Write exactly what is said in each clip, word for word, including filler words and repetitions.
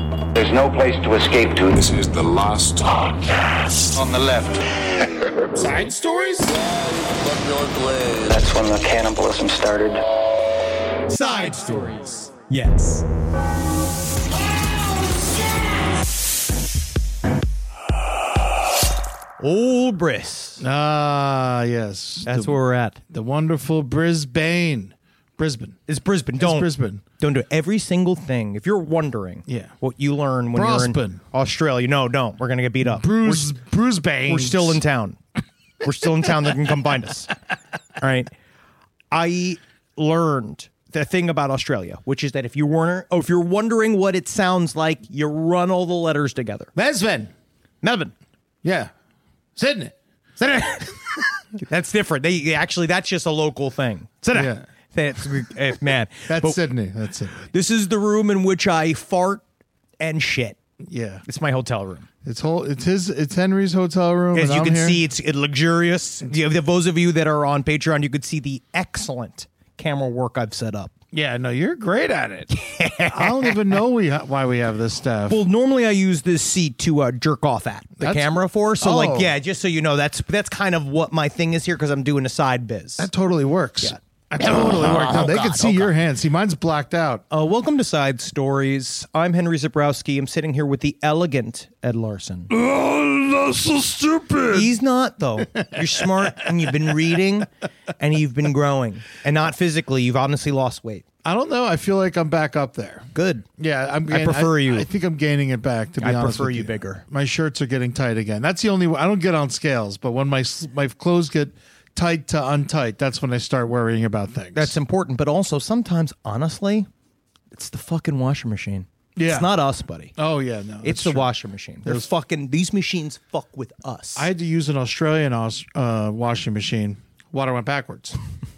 There's no place to escape to. This is the last podcast. On the left. Side stories? That's when the cannibalism started. Side stories. Yes. Old Briss. Ah, yes. That's the, where we're at. the wonderful Brisbane. Brisbane. It's Brisbane. Don't It's Brisbane. Don't do every single thing. If you're wondering, Yeah. what you learn when you're Brisbane. in Australia, no, don't. We're gonna get beat up. Bruce, Brisbane. We're still in town. We're still in town. They can come find us. All right. I learned the thing about Australia, which is that if you were, oh, if you're wondering what it sounds like, you run all the letters together. Melbourne. Melbourne. Yeah. Sydney. Sydney. That's different. They actually, that's just a local thing. Sydney. Yeah. That's, eh, man. That's But Sydney. That's Sydney. this is the room in which I fart and shit. Yeah. It's my hotel room. It's whole. It's his. It's Henry's hotel room. As and you I'm can here. see, it's luxurious. You know, those of you that are on Patreon, you could see the excellent camera work I've set up. Yeah. No, you're great at it. I don't even know we ha- why we have this stuff. Well, normally I use this seat to uh, jerk off at the That's- camera for. So, Oh. like, yeah, just so you know, that's that's kind of what my thing is here because I'm doing a side biz. That totally works. Yeah. That totally works. No, Oh, they God, can see oh, your God. hands. See, mine's blacked out. Uh, welcome to Side Stories. I'm Henry Zabrowski. I'm sitting here with the elegant Ed Larson. Oh, that's so stupid. He's not, though. You're smart and you've been reading and you've been growing. And not physically. You've honestly lost weight. I don't know. I feel like I'm back up there. Good. Yeah, I'm. I gain- prefer you. I think I'm gaining it back. To be I honest, prefer with you bigger. My shirts are getting tight again. That's the only. I don't get on scales, but when my s- my clothes get tight to untight, that's when I start worrying about things. That's important. But also, sometimes, honestly, it's the fucking washer machine. Yeah. It's not us, buddy. Oh yeah, no. It's that's the true. washer machine. They're fucking, these machines fuck with us. I had to use an Australian aus- uh, washing machine. Water went backwards.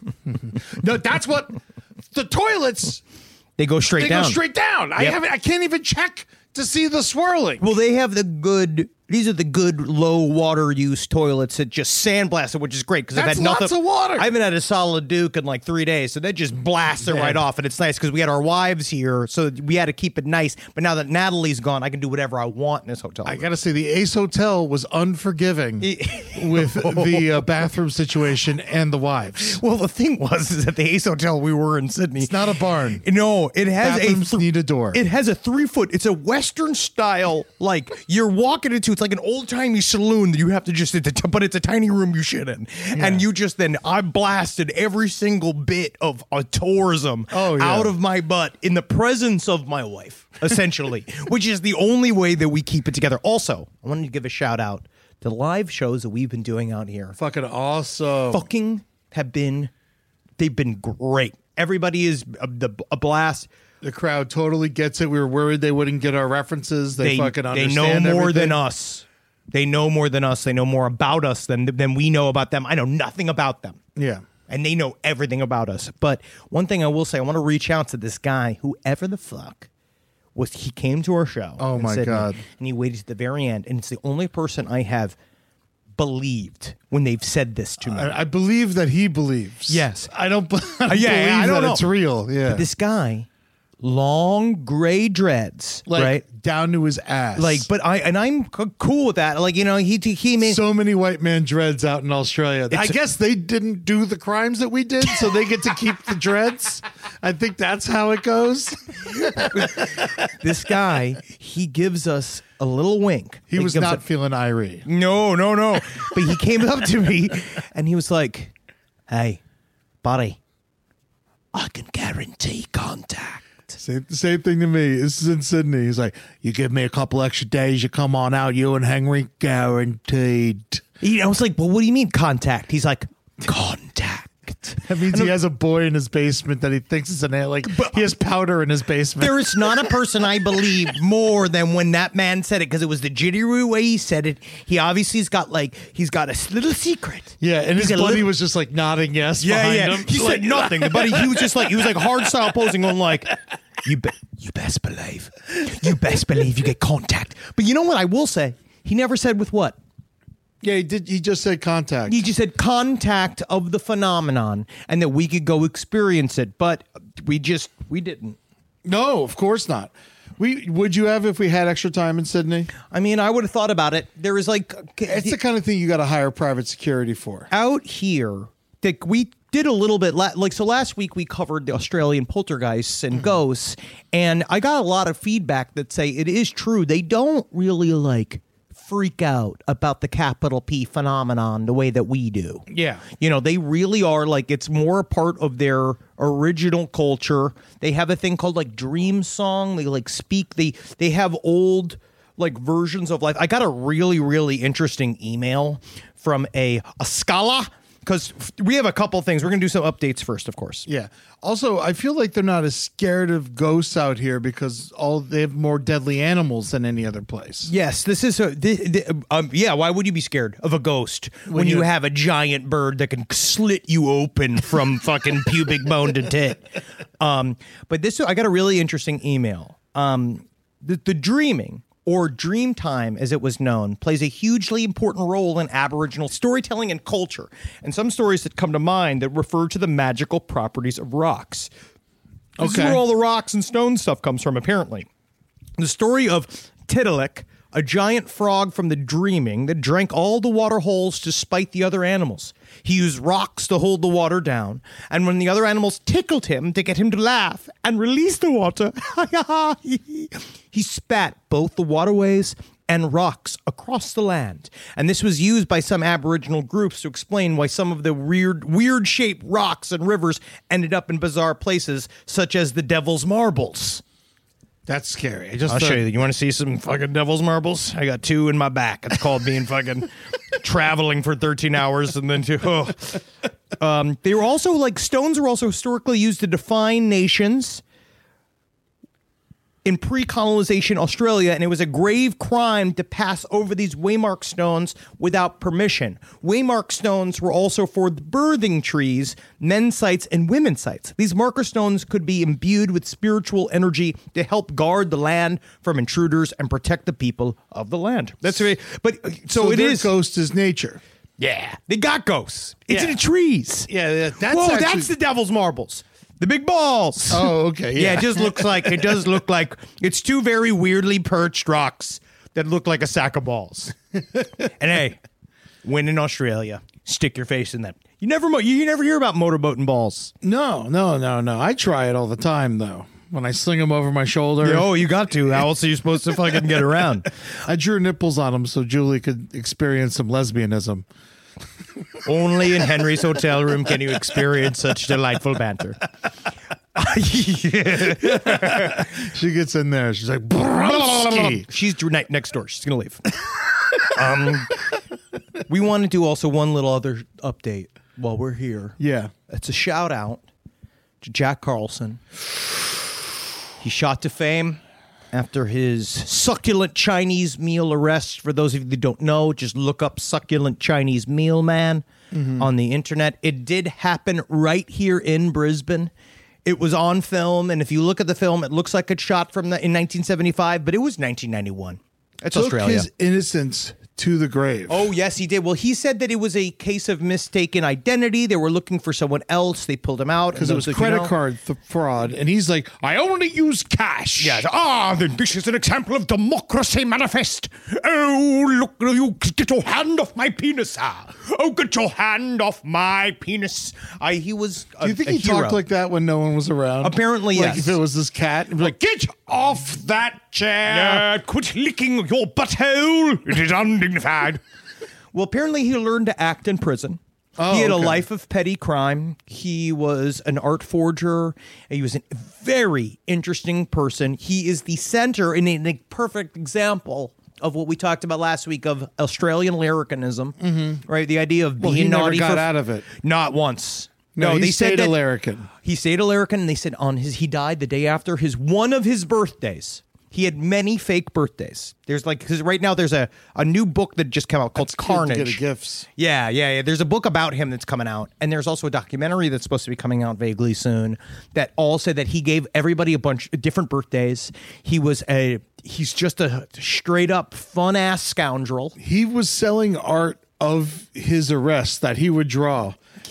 No, that's what the toilets. they go straight They down. go straight down. I Yep. haven't. I can't even check to see the swirling. Well, they have the good, these are the good low water use toilets that just sandblast it, which is great because I've That's had nothing. lots of water. I haven't had a solid Duke in like three days, so they just blast it Yeah. right off, and it's nice because we had our wives here, so we had to keep it nice. But now that Natalie's gone, I can do whatever I want in this hotel. I gotta say, the Ace Hotel was unforgiving with the uh, bathroom situation and the wives. well, the thing was is that the Ace Hotel we were in Sydney. It's not a barn. No, it has Bathrooms a need a door. It has a three foot. It's a Western style. Like you're walking into. It's like an old timey saloon that you have to just. It's a, but it's a tiny room you shit in, and you just then I blasted every single bit of a tourism Oh, yeah. out of my butt in the presence of my wife, essentially, which is the only way that we keep it together. Also, I wanted to give a shout out to the live shows that we've been doing out here. Fucking awesome. Fucking have been. They've been great. Everybody is a, the, a blast. The crowd totally gets it. We were worried they wouldn't get our references. They, They, fucking they understand know more everything. than us. They know more than us. They know more about us than than we know about them. I know nothing about them. Yeah. And they know everything about us. But one thing I will say, I want to reach out to this guy, whoever the fuck was. He came to our show. Oh, in my Sydney, God. And he waited to the very end. And it's the only person I have believed when they've said this to me. I, I believe that he believes. Yes. I don't, b- I don't yeah, believe I don't that know. it's real. Yeah. This guy, long gray dreads, like, right? down to his ass. Like, but I and I'm c- cool with that. Like, you know, he he made so many white man dreads out in Australia. I It's- guess they didn't do the crimes that we did, so they get to keep the dreads. I think that's how it goes. this guy. He gives us a little wink. He was gives not a- feeling irie. no, no, no. But he came up to me and he was like, "Hey, buddy, I can guarantee contact." Same, same thing to me. This is in Sydney. He's like, you give me a couple extra days, you come on out, you and Henry, guaranteed. He, I was like, "Well, what do you mean contact?" He's like, "Contact." That means he has a boy in his basement that he thinks is an like. He has powder in his basement. There is not a person I believe more than when that man said it because it was the jittery way he said it. He obviously has got like he's got a little secret. yeah, and He's his a buddy little- was just like nodding yes Yeah, behind yeah. him. He Like, said nothing, but he, he was just like he was like hard style posing on like you be, you best believe you best believe you get contact. But you know what I will say? He never said with what. Yeah, he did. He just said contact. He just said contact of the phenomenon and that we could go experience it, but we just we didn't. No, of course not. We would you have if we had extra time in Sydney? I mean, I would have thought about it. There is like It's the kind of thing you got to hire private security for. out here. Like we did a little bit la- like so last week we covered the Australian poltergeists and ghosts, and I got a lot of feedback that say it is true. They don't really like freak out about the capital P phenomenon the way that we do. Yeah. You know, they really are like it's more a part of their original culture. They have a thing called like dream song. They like speak they they have old like versions of life. I got a really really interesting email from a a scholar because we have a couple things. We're going to do some updates first, of course. Yeah. Also, I feel like they're not as scared of ghosts out here because all they have more deadly animals than any other place. Yes, this is a the, the, um, yeah. Why would you be scared of a ghost when, when you, you have a giant bird that can slit you open from fucking pubic bone to tit? Um, but this, I got a really interesting email. Um, the, the dreaming, or dream time as it was known, plays a hugely important role in Aboriginal storytelling and culture, and some stories that come to mind that refer to the magical properties of rocks. This Okay. is where all the rocks and stone stuff comes from, apparently. The story of Tiddalik, a giant frog from the dreaming that drank all the water holes to spite the other animals. He used rocks to hold the water down, and when the other animals tickled him to get him to laugh and release the water, he spat both the waterways and rocks across the land. And this was used by some Aboriginal groups to explain why some of the weird, weird shaped rocks and rivers ended up in bizarre places, such as the Devil's Marbles. That's scary. I just I'll thought- show you. You want to see some fucking Devil's Marbles? I got two in my back. It's called being fucking traveling for thirteen hours and then two. Oh. Um, they were also like stones were also historically used to define nations in pre-colonization Australia, and it was a grave crime to pass over these waymark stones without permission. Waymark stones were also for the birthing trees, men's sites, and women's sites. These marker stones could be imbued with spiritual energy to help guard the land from intruders and protect the people of the land. That's very, but uh, so, So it their is. ghost is nature. Yeah, they got ghosts. It's Yeah. in the trees. Yeah, that's Whoa, actually- that's the Devil's Marbles. The big balls. Oh, okay. Yeah. Yeah, it just looks like it does look like it's two very weirdly perched rocks that look like a sack of balls. And hey, when in Australia, stick your face in them. You never mo- you never hear about motorboating balls. No, no, no, no. I try it all the time, though. When I sling them over my shoulder. Oh, you got to. How else are you supposed to fucking get around? I drew nipples on them so Julie could experience some lesbianism. Only in Henry's hotel room can you experience such delightful banter. She gets in there. She's like, "Browski." She's dr- ne- next door. She's gonna leave. um, we want to do also one little other update while we're here. Yeah. It's a shout out to Jack Carlson. He shot to fame after his succulent Chinese meal arrest. For those of you that don't know, just look up succulent Chinese meal man mm-hmm. on the internet. It did happen right here in Brisbane. It was on film, and if you look at the film, it looks like it's shot from the, in nineteen seventy-five, but it was nineteen ninety-one. It's Took Australia. his innocence to the grave. Oh, yes, he did. Well, he said that it was a case of mistaken identity. They were looking for someone else. They pulled him out. Because it was credit you know, card th- fraud. And he's like, I only use cash. Yes. Ah, then this is an example of democracy manifest. Oh, look, you get your hand off my penis. Ah. Oh, get your hand off my penis. I, he was a, Do you think a he hero. talked like that when no one was around? Apparently, like yes. if it was this cat, he'd be like, Get off that chair. Yeah. Quit licking your butthole. It is undignified. Well, apparently he learned to act in prison. Oh, he had okay. a life of petty crime. He was an art forger. He was a very interesting person. He is the center and a, a perfect example of what we talked about last week of Australian larrikinism, mm-hmm. right? The idea of well, being he never naughty. got for, out of it. Not once. No, No, he they stayed said a that larrikin. He stayed a larrikin, and they said on his he died the day after his one of his birthdays. He had many fake birthdays. There's like because right now there's a, a new book that just came out called It's good to Carnage. get gifts. Yeah, yeah, yeah. There's a book about him that's coming out, and there's also a documentary that's supposed to be coming out vaguely soon. That all said that he gave everybody a bunch of different birthdays. He was a he's just a straight up fun ass scoundrel. He was selling art of his arrest that he would draw.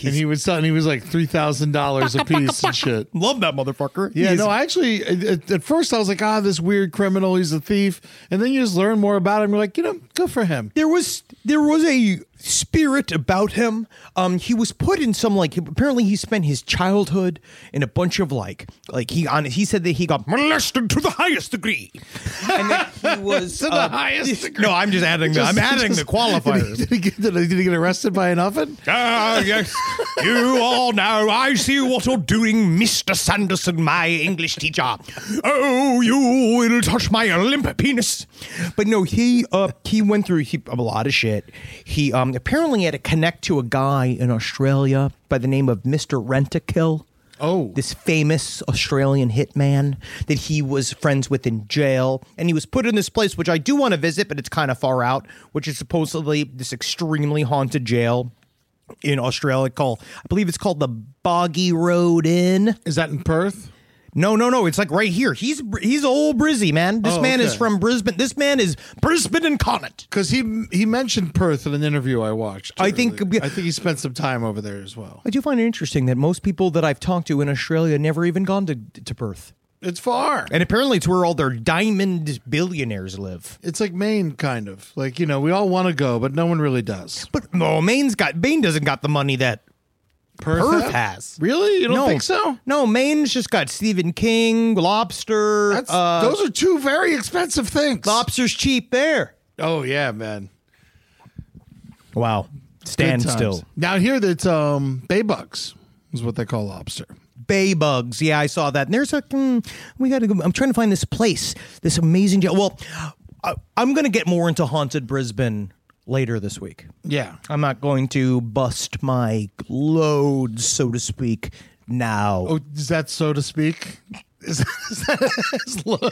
and he was selling. He was like three thousand dollars a piece and shit. Love that motherfucker. Yeah, He's- no, I actually at, at first I was like, ah, this weird criminal. He's a thief, and then you just learn more about him. You're like, you know, good for him. There was there was a spirit about him. Um, he was put in some like apparently he spent his childhood in a bunch of like like he on he said that he got molested to the highest degree, and that he was To the uh, highest degree. No, I'm just adding. the, I'm Just- adding just- the qualifiers. Did he, get, did, he, did he get arrested by an oven? Ah, yes. You all know. I see what you're doing, Mister Sanderson, my English teacher. Oh, you will touch my limp penis. But no, he uh he went through he, a lot of shit. He um apparently had to connect to a guy in Australia by the name of Mister Rent-A-Kill. Oh, This famous Australian hitman that he was friends with in jail. And he was put in this place, which I do want to visit, but it's kind of far out, which is supposedly this extremely haunted jail in Australia called, I believe it's called the Boggy Road Inn. is that in Perth? No, no, no. It's like right here. He's he's old Brizzy, man. This Oh, man is okay. from Brisbane. This man is Brisbane incarnate. Because he he mentioned Perth in an interview I watched. I think- earlier. I think he spent some time over there as well. I do find it interesting that most people that I've talked to in Australia never even gone to, to Perth. It's far. And apparently it's where all their diamond billionaires live. It's like Maine, kind of. Like, you know, we all want to go, but no one really does. But no, Maine's got Maine doesn't got the money that Perth have? has. Really? You don't no, think so? No, Maine's just got Stephen King, Lobster. That's, uh, those are two very expensive things. Lobster's cheap there. Oh, yeah, man. Wow. Stand Good times. still. Now here that's um bay bugs is what they call lobster. Bay bugs. Yeah, I saw that. And there's a, mm, we got to go. I'm trying to find this place, this amazing jail. Well, I, I'm going to get more into Haunted Brisbane later this week. Yeah. I'm not going to bust my load, so to speak, now. Oh, is that so to speak? Is, is that is lo-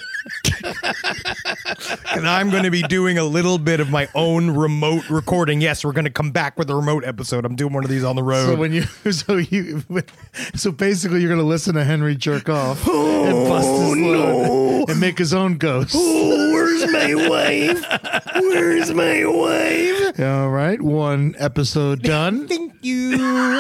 And I'm going to be doing a little bit of my own remote recording. Yes, we're going to come back with a remote episode. I'm doing one of these on the road. so when you so you so basically you're gonna listen to Henry jerk off and bust his load and make his own ghost. Oh, where's my wife? Where's my wife? All right, one episode done. Thank you.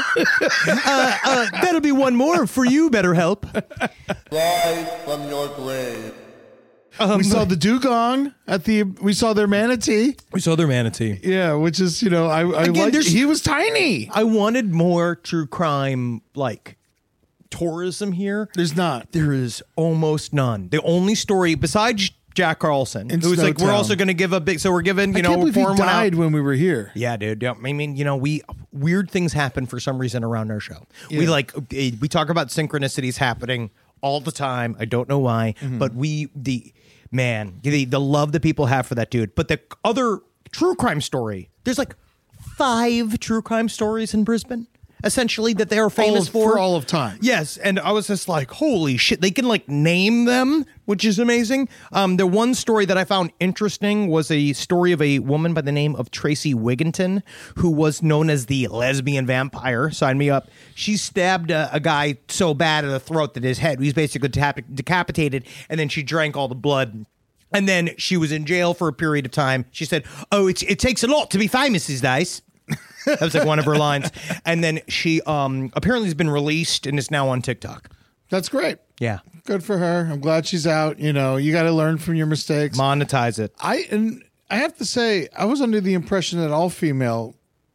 uh, uh, that'll be one more for you, BetterHelp. Rise from your grave. we saw the dugong at the. We saw their manatee. We saw their manatee. Yeah, which is you know I I Again, like. there's- He was tiny. I wanted more true crime, like tourism here. There's not. There is almost none. The only story besides Jack Carlson, In who's like, we're Snowtown. also going to give a big. So we're giving, you I know, can't believe he pouring one out. died when we were here. Yeah, dude. Yeah, I mean, you know, we weird things happen for some reason around our show. We Yeah. like eh, we talk about synchronicities happening all the time. I don't know why, Mm-hmm. but we the man the the love that people have for that dude. But the other true crime story, there's like five true crime stories in Brisbane, essentially that they are famous of- for for all of time. Yes, and I was just like, holy shit, they can like name them, which is amazing. Um, the one story that I found interesting was a story of a woman by the name of Tracy Wigginton, who was known as the lesbian vampire. Sign me up. She stabbed a, a guy so bad in the throat that his head, he was basically decap- decapitated, and then she drank all the blood. And then she was in jail for a period of time. She said, oh, it's, it takes a lot to be famous these days. That was like one of her lines. And then she um, apparently has been released and is now on TikTok. That's great. Yeah. Good for her. I'm glad she's out. You know, you got to learn from your mistakes. Monetize it. I and I have to say, I was under the impression that all female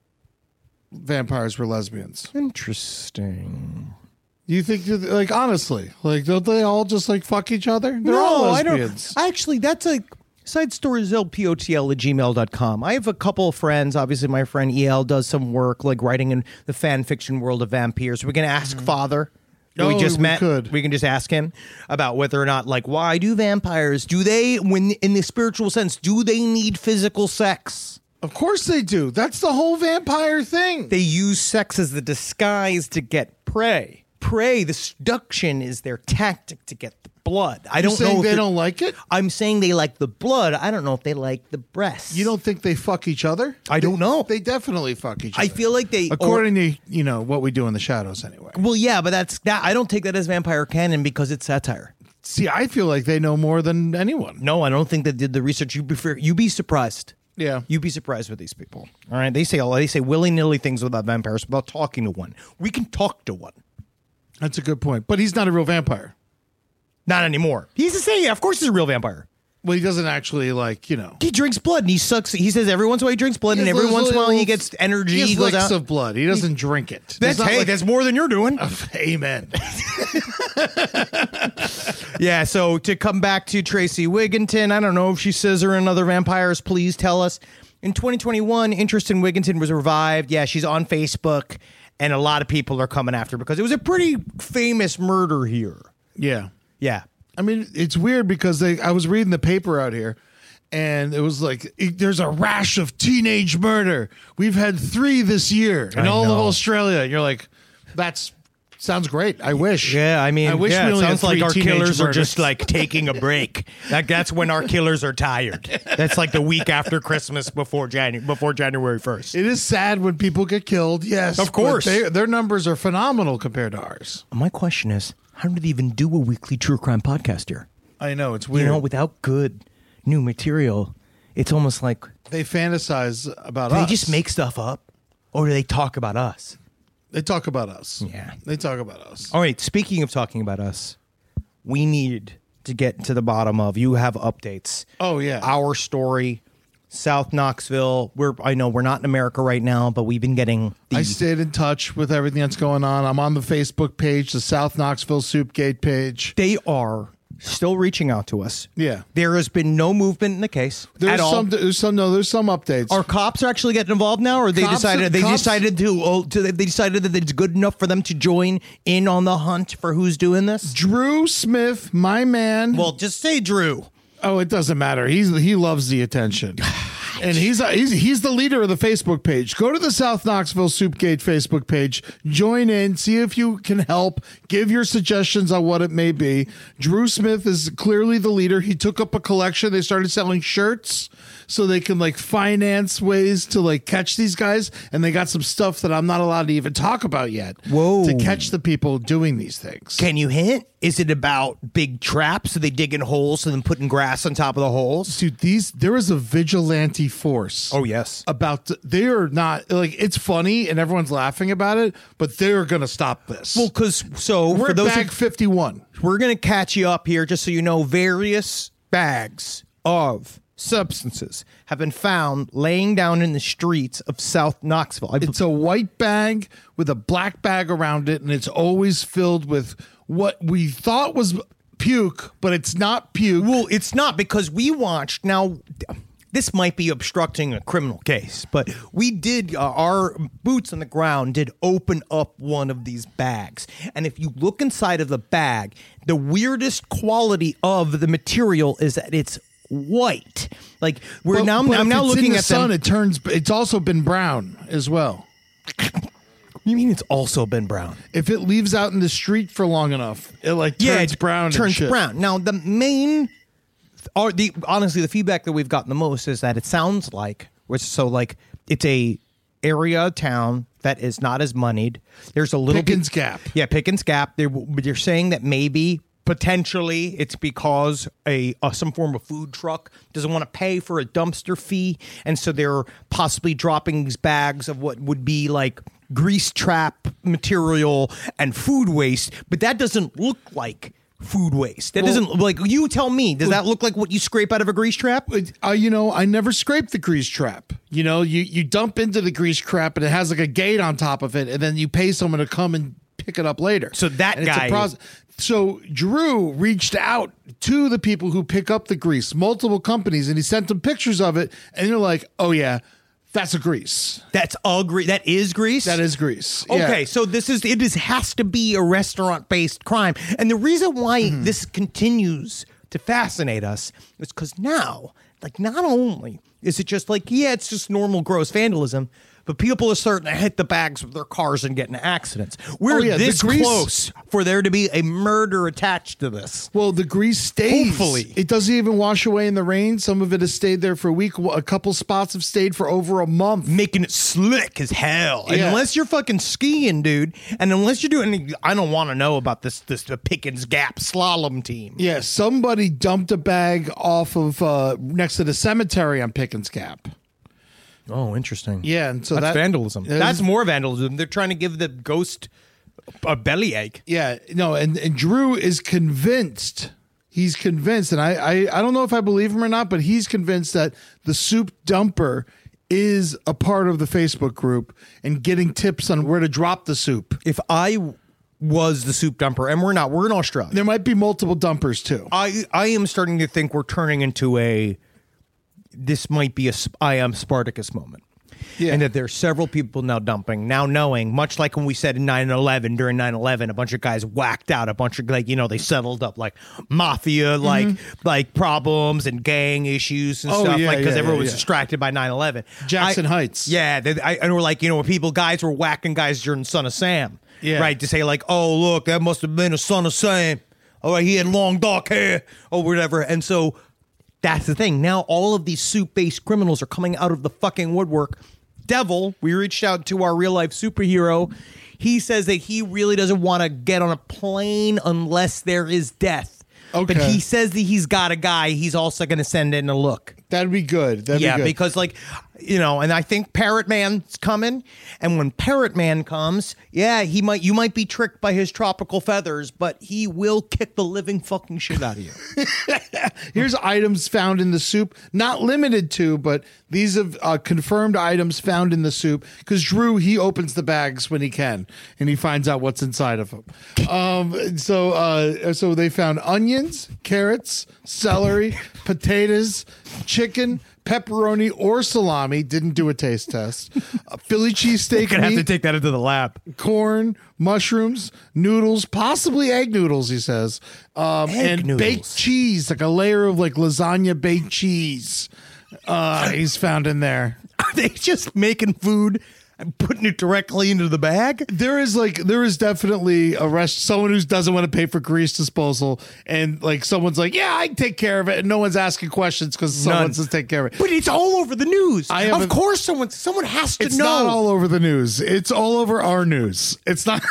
vampires were lesbians. Interesting. Do you think, that- like, honestly, like, don't they all just like fuck each other? They're all lesbians. I don't. Actually, that's a side stories L P O T L at gmail dot com. I have a couple of friends. Obviously, my friend E L does some work like writing in the fan fiction world of vampires. We're going to ask Father. who we Oh, just we met. could. We can just ask him about whether or not, like, why do vampires, do they, when in the spiritual sense, do they need physical sex? Of course they do. That's the whole vampire thing. They use sex as the disguise to get prey. Prey, the seduction is their tactic to get the blood. I You're don't saying know if they they're- don't like it? I'm saying they like the blood. I don't know if they like the breasts. You don't think they fuck each other? I don't They- know. They definitely fuck each other. I feel like they, according to you know what we do in the shadows anyway. or- well, yeah, but that's that. I don't take that as vampire canon because it's satire. See, I feel like they know more than anyone. No, I don't think they did the research. You prefer, you be surprised. Yeah. You'd be surprised with these people. All right. They say they say willy-nilly things about vampires without talking to one. We can talk to one. That's a good point. But he's not a real vampire. Not anymore. He's the same. Of course he's a real vampire. Well, he doesn't actually, like, you know. He drinks blood and he sucks. He says every once in a while he drinks blood, He and has every those once in a while little- he gets energy. He has He goes licks out. of blood. He doesn't drink it. That's There's not hey, like- that's more than you're doing. Amen. Yeah, so to come back to Tracy Wigginton, I don't know if she says her and other vampires, please tell us. In twenty twenty-one, interest in Wigginton was revived. Yeah, she's on Facebook, and a lot of people are coming after her because it was a pretty famous murder here. Yeah. Yeah. I mean, it's weird because they. I was reading the paper out here, and it was like, it- there's a rash of teenage murder. We've had three this year in I all of know. Australia. And you're like, that's sounds great. I wish. Yeah, I mean, I wish yeah, we it only sounds had like three our teenage killers are murders. just like taking a break. Like that's when our killers are tired. That's like the week after Christmas before January before January first. It is sad when people get killed. Yes, Of course. but they, their numbers are phenomenal compared to ours. My question is, how do they even do a weekly true crime podcast here? I know it's You weird. know, without good new material, it's almost like They fantasize about do us. they just make stuff up, or do they talk about us? They talk about us. Yeah. They talk about us. All right, speaking of talking about us, we need to get to the bottom of, you have updates. Oh, yeah. Our story, South Knoxville. We're I know we're not in America right now, but we've been getting the I stayed in touch with everything that's going on. I'm on the Facebook page, the South Knoxville Soupgate page. they are still reaching out to us. Yeah. There has been no movement in the case There's at all. some. There's some. No, there's some updates. Are cops actually getting involved now, or they Cops- decided they cops- decided to, oh, to they decided that it's good enough for them to join in on the hunt for who's doing this? Drew Smith, my man. Well, just say Drew. Oh, it doesn't matter. He's he loves the attention, and he's he's he's the leader of the Facebook page. Go to the South Knoxville Soupgate Facebook page, join in, see if you can help, give your suggestions on what it may be. Drew Smith is clearly the leader. He took up a collection. They started selling shirts so they can like finance ways to like catch these guys, and they got some stuff that I'm not allowed to even talk about yet. Whoa. To catch the people doing these things. Can you hint? Is it about big traps? Are they digging holes and then putting grass on top of the holes? Dude, these there is a vigilante force. Oh, yes. About to, they are not like it's funny and everyone's laughing about it, but they're gonna stop this. Well, because so we're for at those bag of, fifty-one. we're going to catch you up here just so you know, various bags of substances have been found laying down in the streets of South Knoxville. I, It's a white bag with a black bag around it, and it's always filled with what we thought was puke, but it's not puke. well, it's not, because we watched. Now, this might be obstructing a criminal case, but we did, uh, our boots on the ground did open up one of these bags. And if you look inside of the bag, the weirdest quality of the material is that it's white. Like we're But- now, but I'm if now it's looking in the at sun. them. It turns. It's also been brown as well. You mean it's also been brown? If it leaves out in the street for long enough, it like turns it brown. and Turns shit. brown. Now the main, or the honestly, the feedback that we've gotten the most is that it sounds like, which so like it's a area of town that is not as moneyed. There's a little Pickens bit, Gap. Yeah, Pickens Gap. They're they're saying that maybe potentially it's because a uh, some form of food truck doesn't want to pay for a dumpster fee, and so they're possibly dropping these bags of what would be like grease trap material and food waste, but that doesn't look like food waste. That Well- doesn't like, you tell me, does that look like what you scrape out of a grease trap? Uh, you know, I never scraped the grease trap. You know, you, you dump into the grease trap and it has like a gate on top of it, and then you pay someone to come and pick it up later. So that And it's a guy- proce- So Drew reached out to the people who pick up the grease, multiple companies, and he sent them pictures of it, and they're like, "Oh yeah, that's a grease. That's all grease. That is grease? That is grease." Okay, Yeah. so this is it is has to be a restaurant based crime, and the reason why Mm-hmm. this continues to fascinate us is because now, like, not only is it just like, yeah, it's just normal gross vandalism, but people are starting to hit the bags of their cars and get into accidents. We're Oh, yeah, the this grease- close for there to be a murder attached to this. Well, the grease stays. Hopefully. It doesn't even wash away in the rain. Some of it has stayed there for a week. A couple spots have stayed for over a month. Making it slick as hell. And Yeah. unless you're fucking skiing, dude, and unless you're doing, I don't want to know about this this the Pickens Gap slalom team. Yeah, somebody dumped a bag off of uh, next to the cemetery on Pickens Gap. Oh, interesting. Yeah, and so That's that, vandalism. That That's is- more vandalism. They're trying to give the ghost a bellyache. Yeah, no, and, and Drew is convinced. He's convinced, and I, I I don't know if I believe him or not, but he's convinced that the soup dumper is a part of the Facebook group and getting tips on where to drop the soup. If I was the soup dumper, and we're not, we're in Australia. There might be multiple dumpers too. I I am starting to think we're turning into a. This might be a I am Spartacus moment. Yeah. And that there's several people now dumping, now knowing, much like when we said in nine eleven, during nine eleven, a bunch of guys whacked out a bunch of, like, you know, they settled up like mafia, like like problems and gang issues and Oh, stuff, yeah, like, because yeah, everyone yeah, was yeah. distracted by nine eleven. Jackson I- Heights. Yeah. They, I, and we're like, you know, when people, guys were whacking guys during Son of Sam. Yeah. Right. To say, like, oh, look, that must have been a Son of Sam. Oh, he had long dark hair or whatever. And so that's the thing. Now all of these soup-based criminals are coming out of the fucking woodwork. Devil, we reached out to our real-life superhero. He says that he really doesn't want to get on a plane unless there is death. Okay. But he says that he's got a guy he's also going to send in a look. That'd be good. That'd yeah, be good. because, like, you know, and I think Parrot Man's coming. And when Parrot Man comes, yeah, he might you might be tricked by his tropical feathers, but he will kick the living fucking shit out of you. Here's items found in the soup, not limited to, but these have uh, confirmed items found in the soup. Because Drew, he opens the bags when he can, and he finds out what's inside of them. Um, so, uh, so they found onions, carrots, celery, potatoes, chicken, pepperoni, or salami. Didn't do a taste test. Uh, Philly cheesesteak Gonna have to meat, take that into the lab. corn, mushrooms, noodles, possibly egg noodles, he says, um, Egg and noodles. baked cheese, like a layer of like lasagna baked cheese. Uh, he's found in there. Are they just making food and putting it directly into the bag? There is like there is definitely a rest someone who doesn't want to pay for grease disposal, and like someone's like, yeah, I can take care of it, and no one's asking questions because someone None. says take care of it. But it's all over the news. I have of a- course, someone someone has to It's know. not all over the news. It's all over our news. It's not.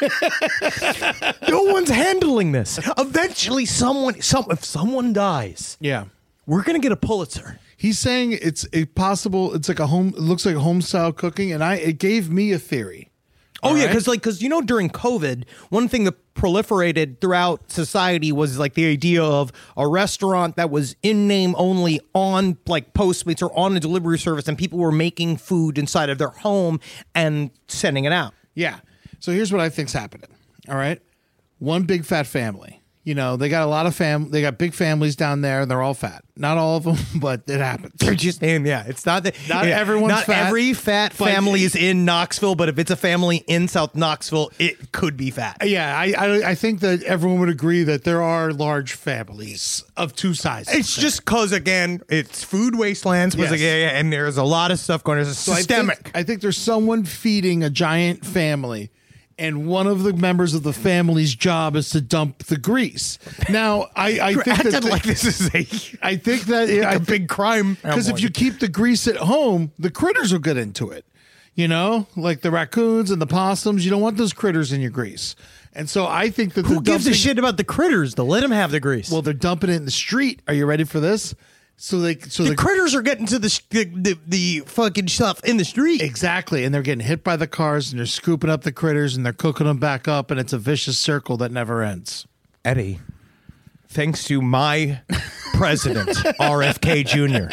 No one's handling this. Eventually, someone, some if someone dies, Yeah. we're gonna get a Pulitzer. He's saying it's a possible. It's like a home. It looks like home style cooking, and I it gave me a theory. Oh All yeah, right? because like because you know during COVID, one thing that proliferated throughout society was like the idea of a restaurant that was in name only on like Postmates or on a delivery service, and people were making food inside of their home and sending it out. Yeah. So here's what I think's happening. All right. One big fat family. You know, they got a lot of fam. They got big families down there, and they're all fat. Not all of them, but it happens. They're just saying, yeah, it's not that Not yeah, everyone's not fat, every fat but- family is in Knoxville, but if it's a family in South Knoxville, it could be fat. Yeah, I, I I think that everyone would agree that there are large families of two sizes. It's just because, again, it's food wastelands, Yes. yeah, yeah, and there's a lot of stuff going on. It's So I systemic. think, I think there's someone feeding a giant family, and one of the members of the family's job is to dump the grease. Now, I, I think that Acted the- like this is a, I think that like I a big crime. because if you keep the grease at home, the critters will get into it. You know, like the raccoons and the possums. You don't want those critters in your grease. And so I think that who they're gives a dumping- shit about the critters? To let them have the grease. Well, they're dumping it in the street. Are you ready for this? So they so the the critters are getting to the, sh- the, the the fucking stuff in the street. exactly, and they're getting hit by the cars, and they're scooping up the critters, and they're cooking them back up, and it's a vicious circle that never ends. Eddie, thanks to my president, R F K Junior,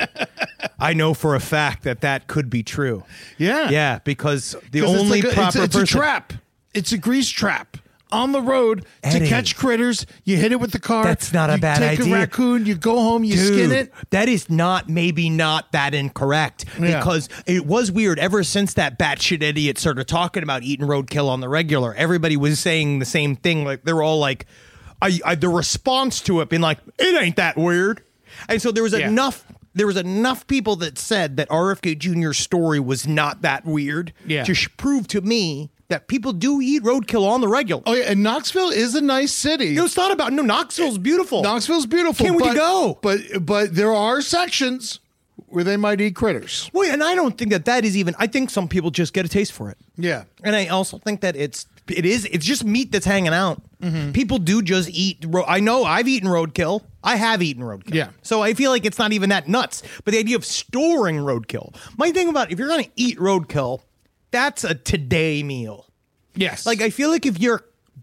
I know for a fact that that could be true. Yeah, Yeah, because the 'Cause it's only like a- proper it's, it's a person. trap. It's a grease trap on the road Eddie. to catch critters. You hit it with the car. That's not a you bad take idea. a raccoon. You go home. You Dude, skin it. that is not maybe not that incorrect Yeah. because it was weird ever since that batshit idiot started talking about eating roadkill on the regular. Everybody was saying the same thing. Like they were all like, I, I, the response to it being like, it ain't that weird. And so there was Yeah. enough. There was enough people that said that R F K Junior's story was not that weird Yeah. to sh- prove to me that people do eat roadkill on the regular. Oh yeah, and Knoxville is a nice city. No, it's not about no. Knoxville's beautiful. Knoxville's beautiful. Can't wait to but, go. But but there are sections where they might eat critters. Well, and I don't think that that is even. I think some people just get a taste for it. Yeah. And I also think that it's it is it's just meat that's hanging out. People do just eat. Ro- I know I've eaten roadkill. I have eaten roadkill. Yeah. So I feel like it's not even that nuts. But the idea of storing roadkill, my thing about if you're going to eat roadkill, that's a today meal. Yes. Like, I feel like if you're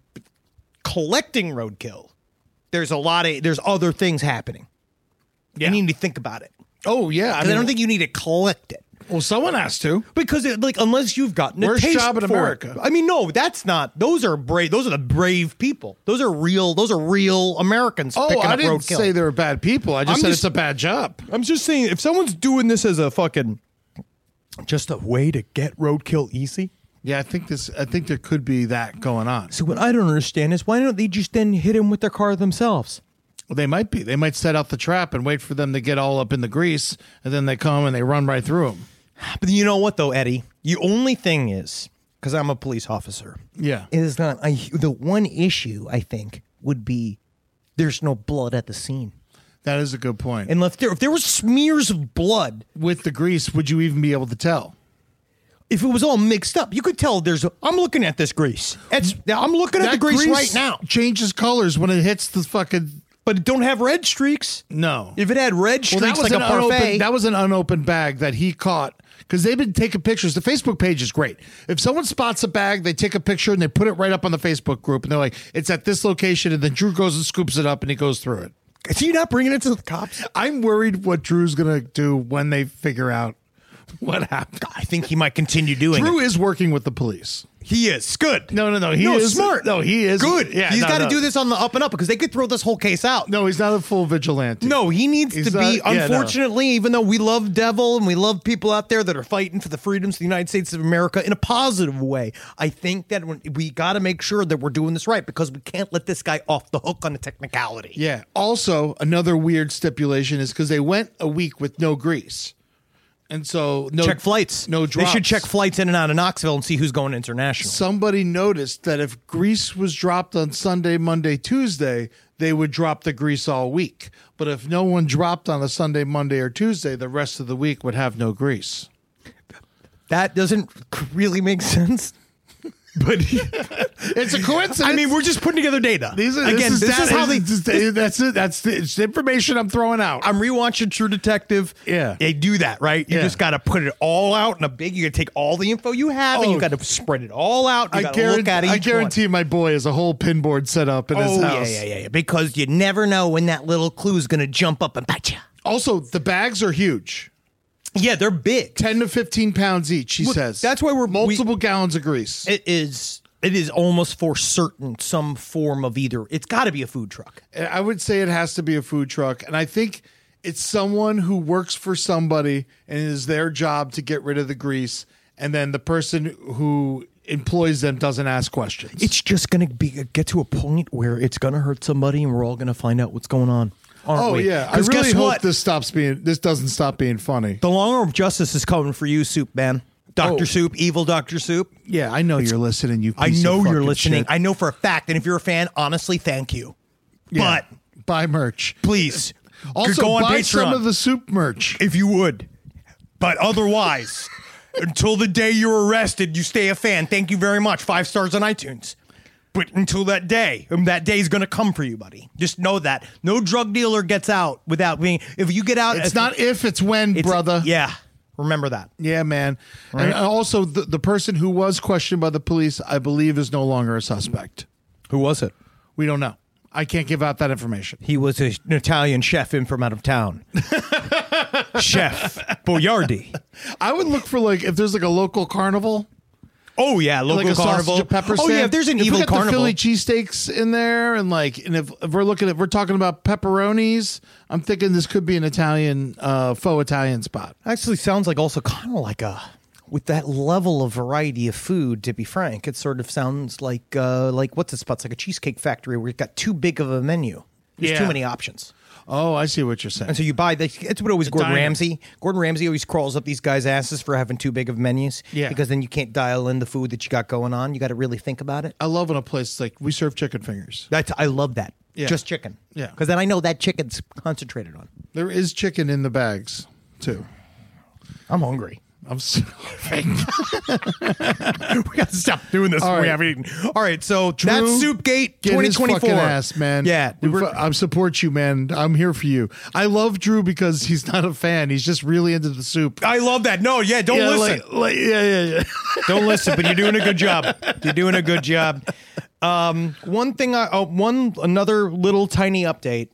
collecting roadkill, there's a lot of, there's other things happening. Yeah. You need to think about it. oh, yeah. I, I, mean, I don't think you need to collect it. well, someone has to. Because, it, like, unless you've gotten a Worst taste job in for America. it. I mean, no, that's not. Those are brave. Those are the brave people. Those are real. Those are real Americans. Oh, picking I up didn't roadkill. say they were bad people. I just I'm said just- it's a bad job. I'm just saying, if someone's doing this as a fucking, just a way to get roadkill easy. Yeah, I think this. I think there could be that going on. So what I don't understand is why don't they just then hit him with their car themselves? Well, they might be. They might set out the trap and wait for them to get all up in the grease, and then they come and they run right through them. But you know what, though, Eddie? The only thing is, because I'm a police officer, Yeah. is that I, the one issue, I think, would be there's no blood at the scene. That is a good point. And if there, if there were smears of blood, With the grease, would you even be able to tell? if it was all mixed up, you could tell there's a, I'm looking at this grease. It's, I'm looking at the grease, right now. changes colors when it hits the fucking. But it don't have red streaks. No. If it had red Well, streaks that was like an a parfait. unopened. That was an unopened bag that he caught because they've been taking pictures. The Facebook page is great. If someone spots a bag, they take a picture and they put it right up on the Facebook group, and they're like, "It's at this location," and then Drew goes and scoops it up and he goes through it. Is he not bringing it to the cops? I'm worried what Drew's gonna do when they figure out what happened. I think he might continue doing Drew it. is working with the police. He is. Good. No, no, no. He no, is smart. No, he is Good. Yeah, He's no, got to no. do this on the up and up because they could throw this whole case out. No, he's not a full vigilante. No, he needs He's to be. not- yeah, no. Unfortunately, even though we love Devil and we love people out there that are fighting for the freedoms of the United States of America in a positive way, I think that when- we got to make sure that we're doing this right because we can't let this guy off the hook on a technicality. Yeah. Also, another weird stipulation is because they went a week with no grease, and so no Check flights. No They drops. should check flights in and out of Knoxville and see who's going international. Somebody noticed that if grease was dropped on Sunday, Monday, Tuesday, they would drop the grease all week. But if no one dropped on a Sunday, Monday, or Tuesday, the rest of the week would have no grease. That doesn't really make sense. But It's a coincidence. I mean, we're just putting together data. These are, Again, this is, this that- is how they. it's just- that's it. That's the, it's the information I'm throwing out. I'm rewatching True Detective. Yeah. They do that, right? You Yeah. just got to put it all out in a big. You got to take all the info you have and Oh. you got to spread it all out. You I got to look at guarantee, each I guarantee my boy has a whole pinboard set up in one. his Oh, house. yeah, yeah, yeah, yeah. Because you never know when that little clue is going to jump up and bite you. Also, the bags are huge. Yeah, they're big. ten to fifteen pounds each, he Look, says. that's why we're- multiple gallons of grease. It is. It is almost for certain some form of either. It's got to be a food truck. I would say it has to be a food truck. And I think it's someone who works for somebody and it is their job to get rid of the grease. And then the person who employs them doesn't ask questions. It's just going to be get to a point where it's going to hurt somebody, and we're all going to find out what's going on. Aren't oh, we? yeah. I 'Cause really guess hope what? this stops being, this doesn't stop being funny. The long arm of justice is coming for you, Soup Man. Doctor Oh. Soup, evil Doctor Soup. Yeah, I know you're listening. You, I piece of know you're fucking listening. shit. I know for a fact. And if you're a fan, honestly, thank you. Yeah. But buy merch. please, Also, go on buy Patreon some of the soup merch. if you would. But otherwise, until the day you're arrested, you stay a fan. Thank you very much. Five stars on iTunes. But until that day, um, that day is going to come for you, buddy. Just know that. No drug dealer gets out without being. If you get out, It's if- not if, it's when, it's- brother. Yeah, remember that. Yeah, man. And also, the, the person who was questioned by the police, I believe, is no longer a suspect. Who was it? We don't know. I can't give out that information. He was a, an Italian chef in from out of town. Chef Boyardi. I would look for, like, if there's like a local carnival, Oh yeah, local like a carnival. sausage and pepper oh stand. yeah, if there's an if evil we got carnival. the Philly cheesesteaks in there, and like, and if, if we're looking at, we're talking about pepperonis, I'm thinking this could be an Italian, uh, faux Italian spot. Actually, sounds like also kind of like a with that level of variety of food. To be frank, it sort of sounds like uh, like what's it spot? It's like a cheesecake factory where you've got too big of a menu. There's Yeah. too many options. Oh, I see what you're saying. And so you buy the. It's what always Gordon diner. Ramsay. Gordon Ramsay always crawls up these guys' asses for having too big of menus. Yeah. Because then you can't dial in the food that you got going on. You got to really think about it. I love when a place like we serve chicken fingers. That's I love that. Yeah. Just chicken. Yeah. Because then I know that chicken's concentrated on. There is chicken in the bags too. I'm hungry. I'm starving. We got to stop doing this All when we right. haven't eaten. All right, so Drew, that's Soupgate Get twenty his twenty-four. fucking ass, man. Yeah, We we're- fu- I support you, man. I'm here for you. I love Drew because he's not a fan. He's just really into the soup. I love that. No, yeah, don't yeah, listen. like, like, yeah, yeah, yeah. Don't listen, but you're doing a good job. You're doing a good job. Um, one thing, I, uh, one another little tiny update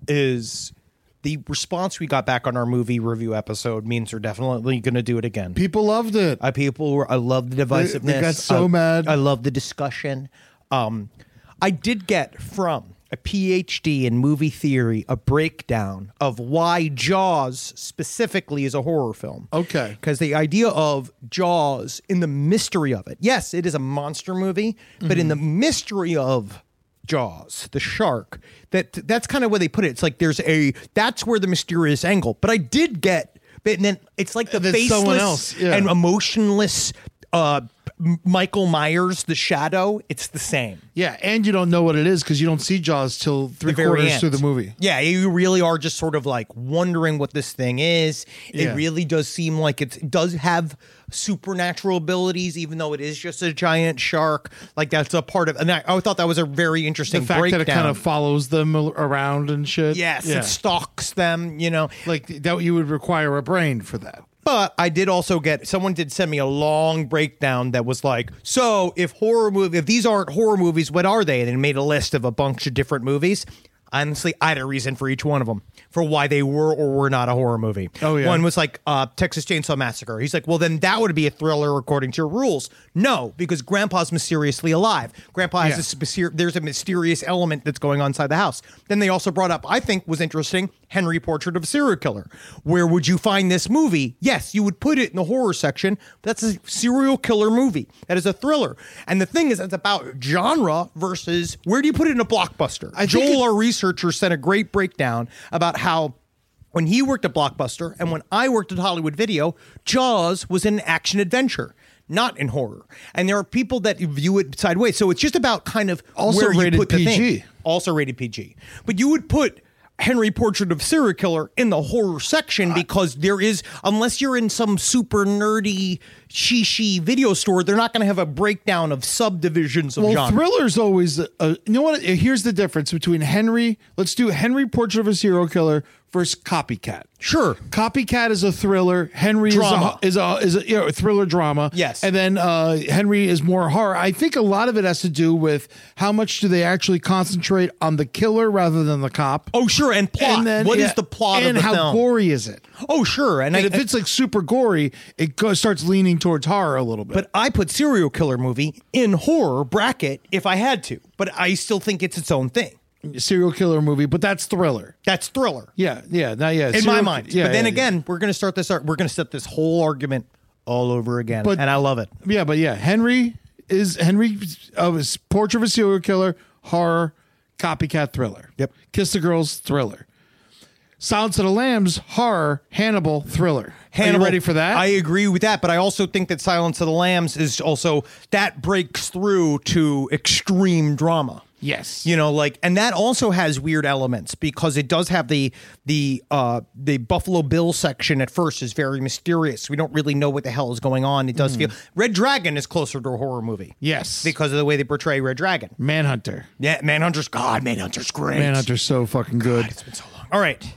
is the response we got back on our movie review episode means we're definitely going to do it again. People loved it. I people were. I love the divisiveness. They- they got so I- mad. I love the discussion. Um, I did get from a P H D in movie theory a breakdown of why Jaws specifically is a horror film. Okay. Because the idea of Jaws in the mystery of it. Yes, it is a monster movie, but in the mystery of Jaws, the shark, that that's kind of where they put it. It's like there's a that's where the mysterious angle. But I did get, but then it's like the And then faceless someone else, yeah. and emotionless uh, M- Michael Myers, the shadow. It's the same. Yeah, and you don't know what it is because you don't see Jaws till three The very quarters end. through the movie. Yeah, you really are just sort of like wondering what this thing is. It Yeah. really does seem like it's, it does have supernatural abilities, even though it is just a giant shark. Like that's a part of, and I, I thought that was a very interesting The fact breakdown. that it kind of follows them al- around and shit. yes, yeah. it stalks them. You know, like that you would require a brain for that. But I did also get, someone did send me a long breakdown that was like, so if horror movie, if these aren't horror movies, what are they? And it made a list of a bunch of different movies. Honestly, I had a reason for each one of them for why they were or were not a horror movie. Oh, yeah. One was like uh, Texas Chainsaw Massacre. He's like, well, then that would be a thriller according to your rules. No, because Grandpa's mysteriously alive. Grandpa has Yeah. this myster- there's a mysterious element that's going on inside the house. Then they also brought up, I think was interesting, Henry Portrait of a Serial Killer. Where would you find this movie? Yes, you would put it in the horror section. That's a serial killer movie. That is a thriller. And the thing is, it's about genre versus where do you put it in a blockbuster? I think Joel, it- our researcher, sent a great breakdown about how when he worked at Blockbuster and when I worked at Hollywood Video, Jaws was an action adventure, not in horror. And there are people that view it sideways. So it's just about kind of Also where you rated put the P G. thing. Also rated P G. But you would put Henry Portrait of Serial Killer in the horror section because there is, unless you're in some super nerdy shishi video store, they're not going to have a breakdown of subdivisions of Well, genre. thriller's always. Uh, you know what? Here's the difference between Henry. Let's do Henry Portrait of a Serial Killer versus Copycat. Sure. Copycat is a thriller. Henry Drama. is a is a, is a you know, thriller drama. Yes. and then uh, Henry is more horror. I think a lot of it has to do with how much do they actually concentrate on the killer rather than the cop. Oh, sure. And plot. And then What is yeah, the plot and of the how film? gory is it? Oh, sure. And, And I, if it's like super gory, it go, starts leaning towards horror a little bit. But I put serial killer movie in horror bracket if I had to. But I still think it's its own thing. serial killer movie, but that's thriller. That's thriller Yeah, yeah, not yeah. in my serial- mind. Yeah, but then yeah, again, we're going to start this. We're going to set this whole argument all over again, But- and I love it. yeah, but yeah, Henry is Henry of his Portrait of a Serial Killer, horror, copycat thriller. Yep. Kiss the Girls, thriller. Silence of the Lambs, horror, Hannibal, thriller. Are you ready for that? I agree with that, but I also think that Silence of the Lambs is also that breaks through to extreme drama. Yes. You know, like, and that also has weird elements because it does have the the uh the Buffalo Bill section at first is very mysterious. We don't really know what the hell is going on. It does feel Red Dragon is closer to a horror movie. Yes. Because of the way they portray Red Dragon. Manhunter. Yeah, Manhunter's God, Manhunter's great. Manhunter's so fucking good. It's been so long. All right.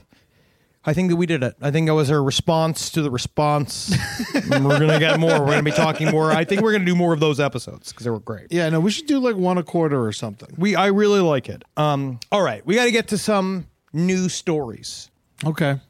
I think that we did it. I think that was our response to the response. And we're going to get more. We're going to be talking more. I think we're going to do more of those episodes because they were great. Yeah, no, we should do like one a quarter or something. We I really like it. Um, all right, we got to get to some new stories. Okay.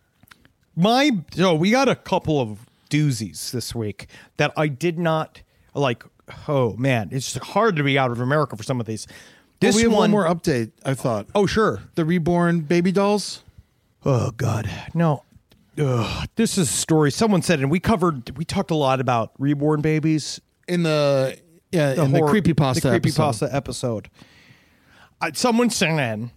My so we got a couple of doozies this week that I did not like. Oh man, it's hard to be out of America for some of these. This This we have one, one, more update, I thought. oh sure. The reborn baby dolls. Oh God, no. Ugh, this is a story. Someone said, and we covered. We talked a lot about reborn babies. In the yeah, in horror- the creepypasta the episode. creepypasta episode. Uh, someone sent in,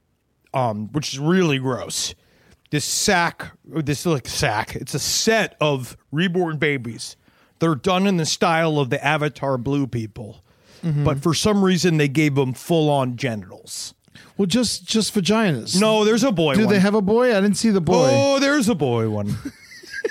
um, which is really gross. This sack, or this like sack. It's a set of reborn babies. They're done in the style of the Avatar Blue people, Mm-hmm. but for some reason they gave them full on genitals. Well, just just vaginas. No, there's a boy. Do one. they have a boy? I didn't see the boy. Oh, there's a boy one.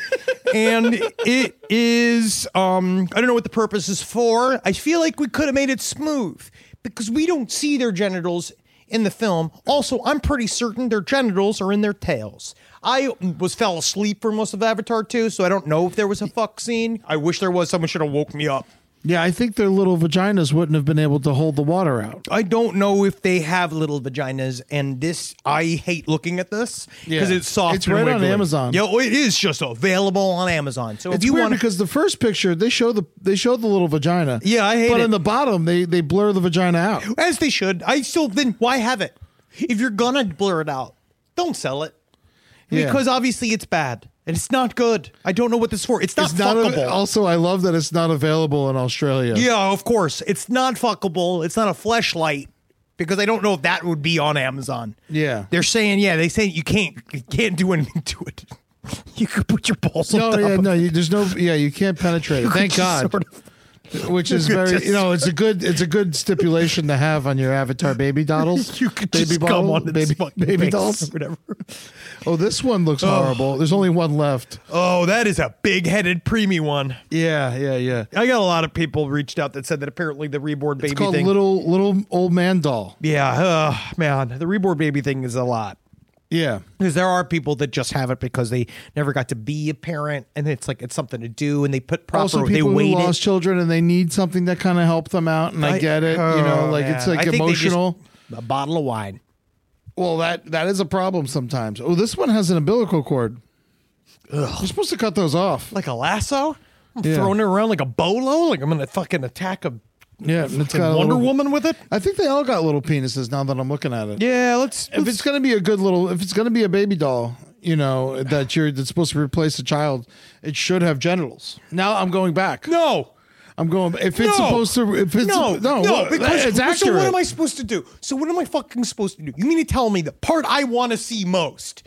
and it is, um, I don't know what the purpose is for. I feel like we could have made it smooth because we don't see their genitals in the film. Also, I'm pretty certain their genitals are in their tails. I was fell asleep for most of Avatar two, so I don't know if there was a fuck scene. I wish there was. Someone should have woke me up. Yeah, I think their little vaginas wouldn't have been able to hold the water out. I don't know if they have little vaginas, and this, I hate looking at this because Yeah. it's soft. It's and right on wiggly. Amazon. Yeah, well, it is just available on Amazon. So It's if you weird want, because the first picture they show the they show the little vagina. Yeah, I hate but it. in the bottom they they blur the vagina out. as they should, I still then why have it? If you're gonna blur it out, don't sell it Yeah. because obviously it's bad and it's not good. I don't know what this is for. It's not It's not fuckable. a, also, I love that it's not available in Australia. Yeah, of course. It's not fuckable. It's not a fleshlight because I don't know if that would be on Amazon. Yeah. They're saying, yeah, they say you can't you can't do anything to it. You could put your balls on No, top yeah, of no, it. you, there's no, yeah, you can't penetrate it. You could Thank just God. sort of- Which is you could very, just- you know, it's a good, it's a good stipulation to have on your Avatar baby doddles. You could baby just bottle- come on its baby, fucking baby face dolls. or whatever. Oh, this one looks horrible. There's only one left. Oh, that is a big-headed preemie one. Yeah, yeah, yeah. I got a lot of people reached out that said that apparently the reborn baby It's called thing. little little old man doll. yeah, uh, man, the reborn baby thing is a lot. Yeah. Because there are people that just have it because they never got to be a parent, and it's like it's something to do, and they put proper. Also, they people who wait lost it. children and they need something that kind of help them out, and I, I- get it. you know, oh, like man. it's like I think they just- emotional. A bottle of wine. Well, that that is a problem sometimes. Oh, this one has an umbilical cord. You're supposed to cut those off. Like a lasso? I'm Yeah. throwing it around like a bolo? Like I'm going to fucking attack a Yeah, and it's fucking got a Wonder little- Woman with it? I think they all got little penises now that I'm looking at it. Yeah, let's. If it's going to be a good little, if it's going to be a baby doll, you know, that you're that's supposed to replace a child, it should have genitals. Now I'm going back. No. I'm going. If it's No. supposed to, if it's No, no, no, what- because it's accurate. so what am I supposed to do? So what am I fucking supposed to do? You mean to tell me the part I want to see most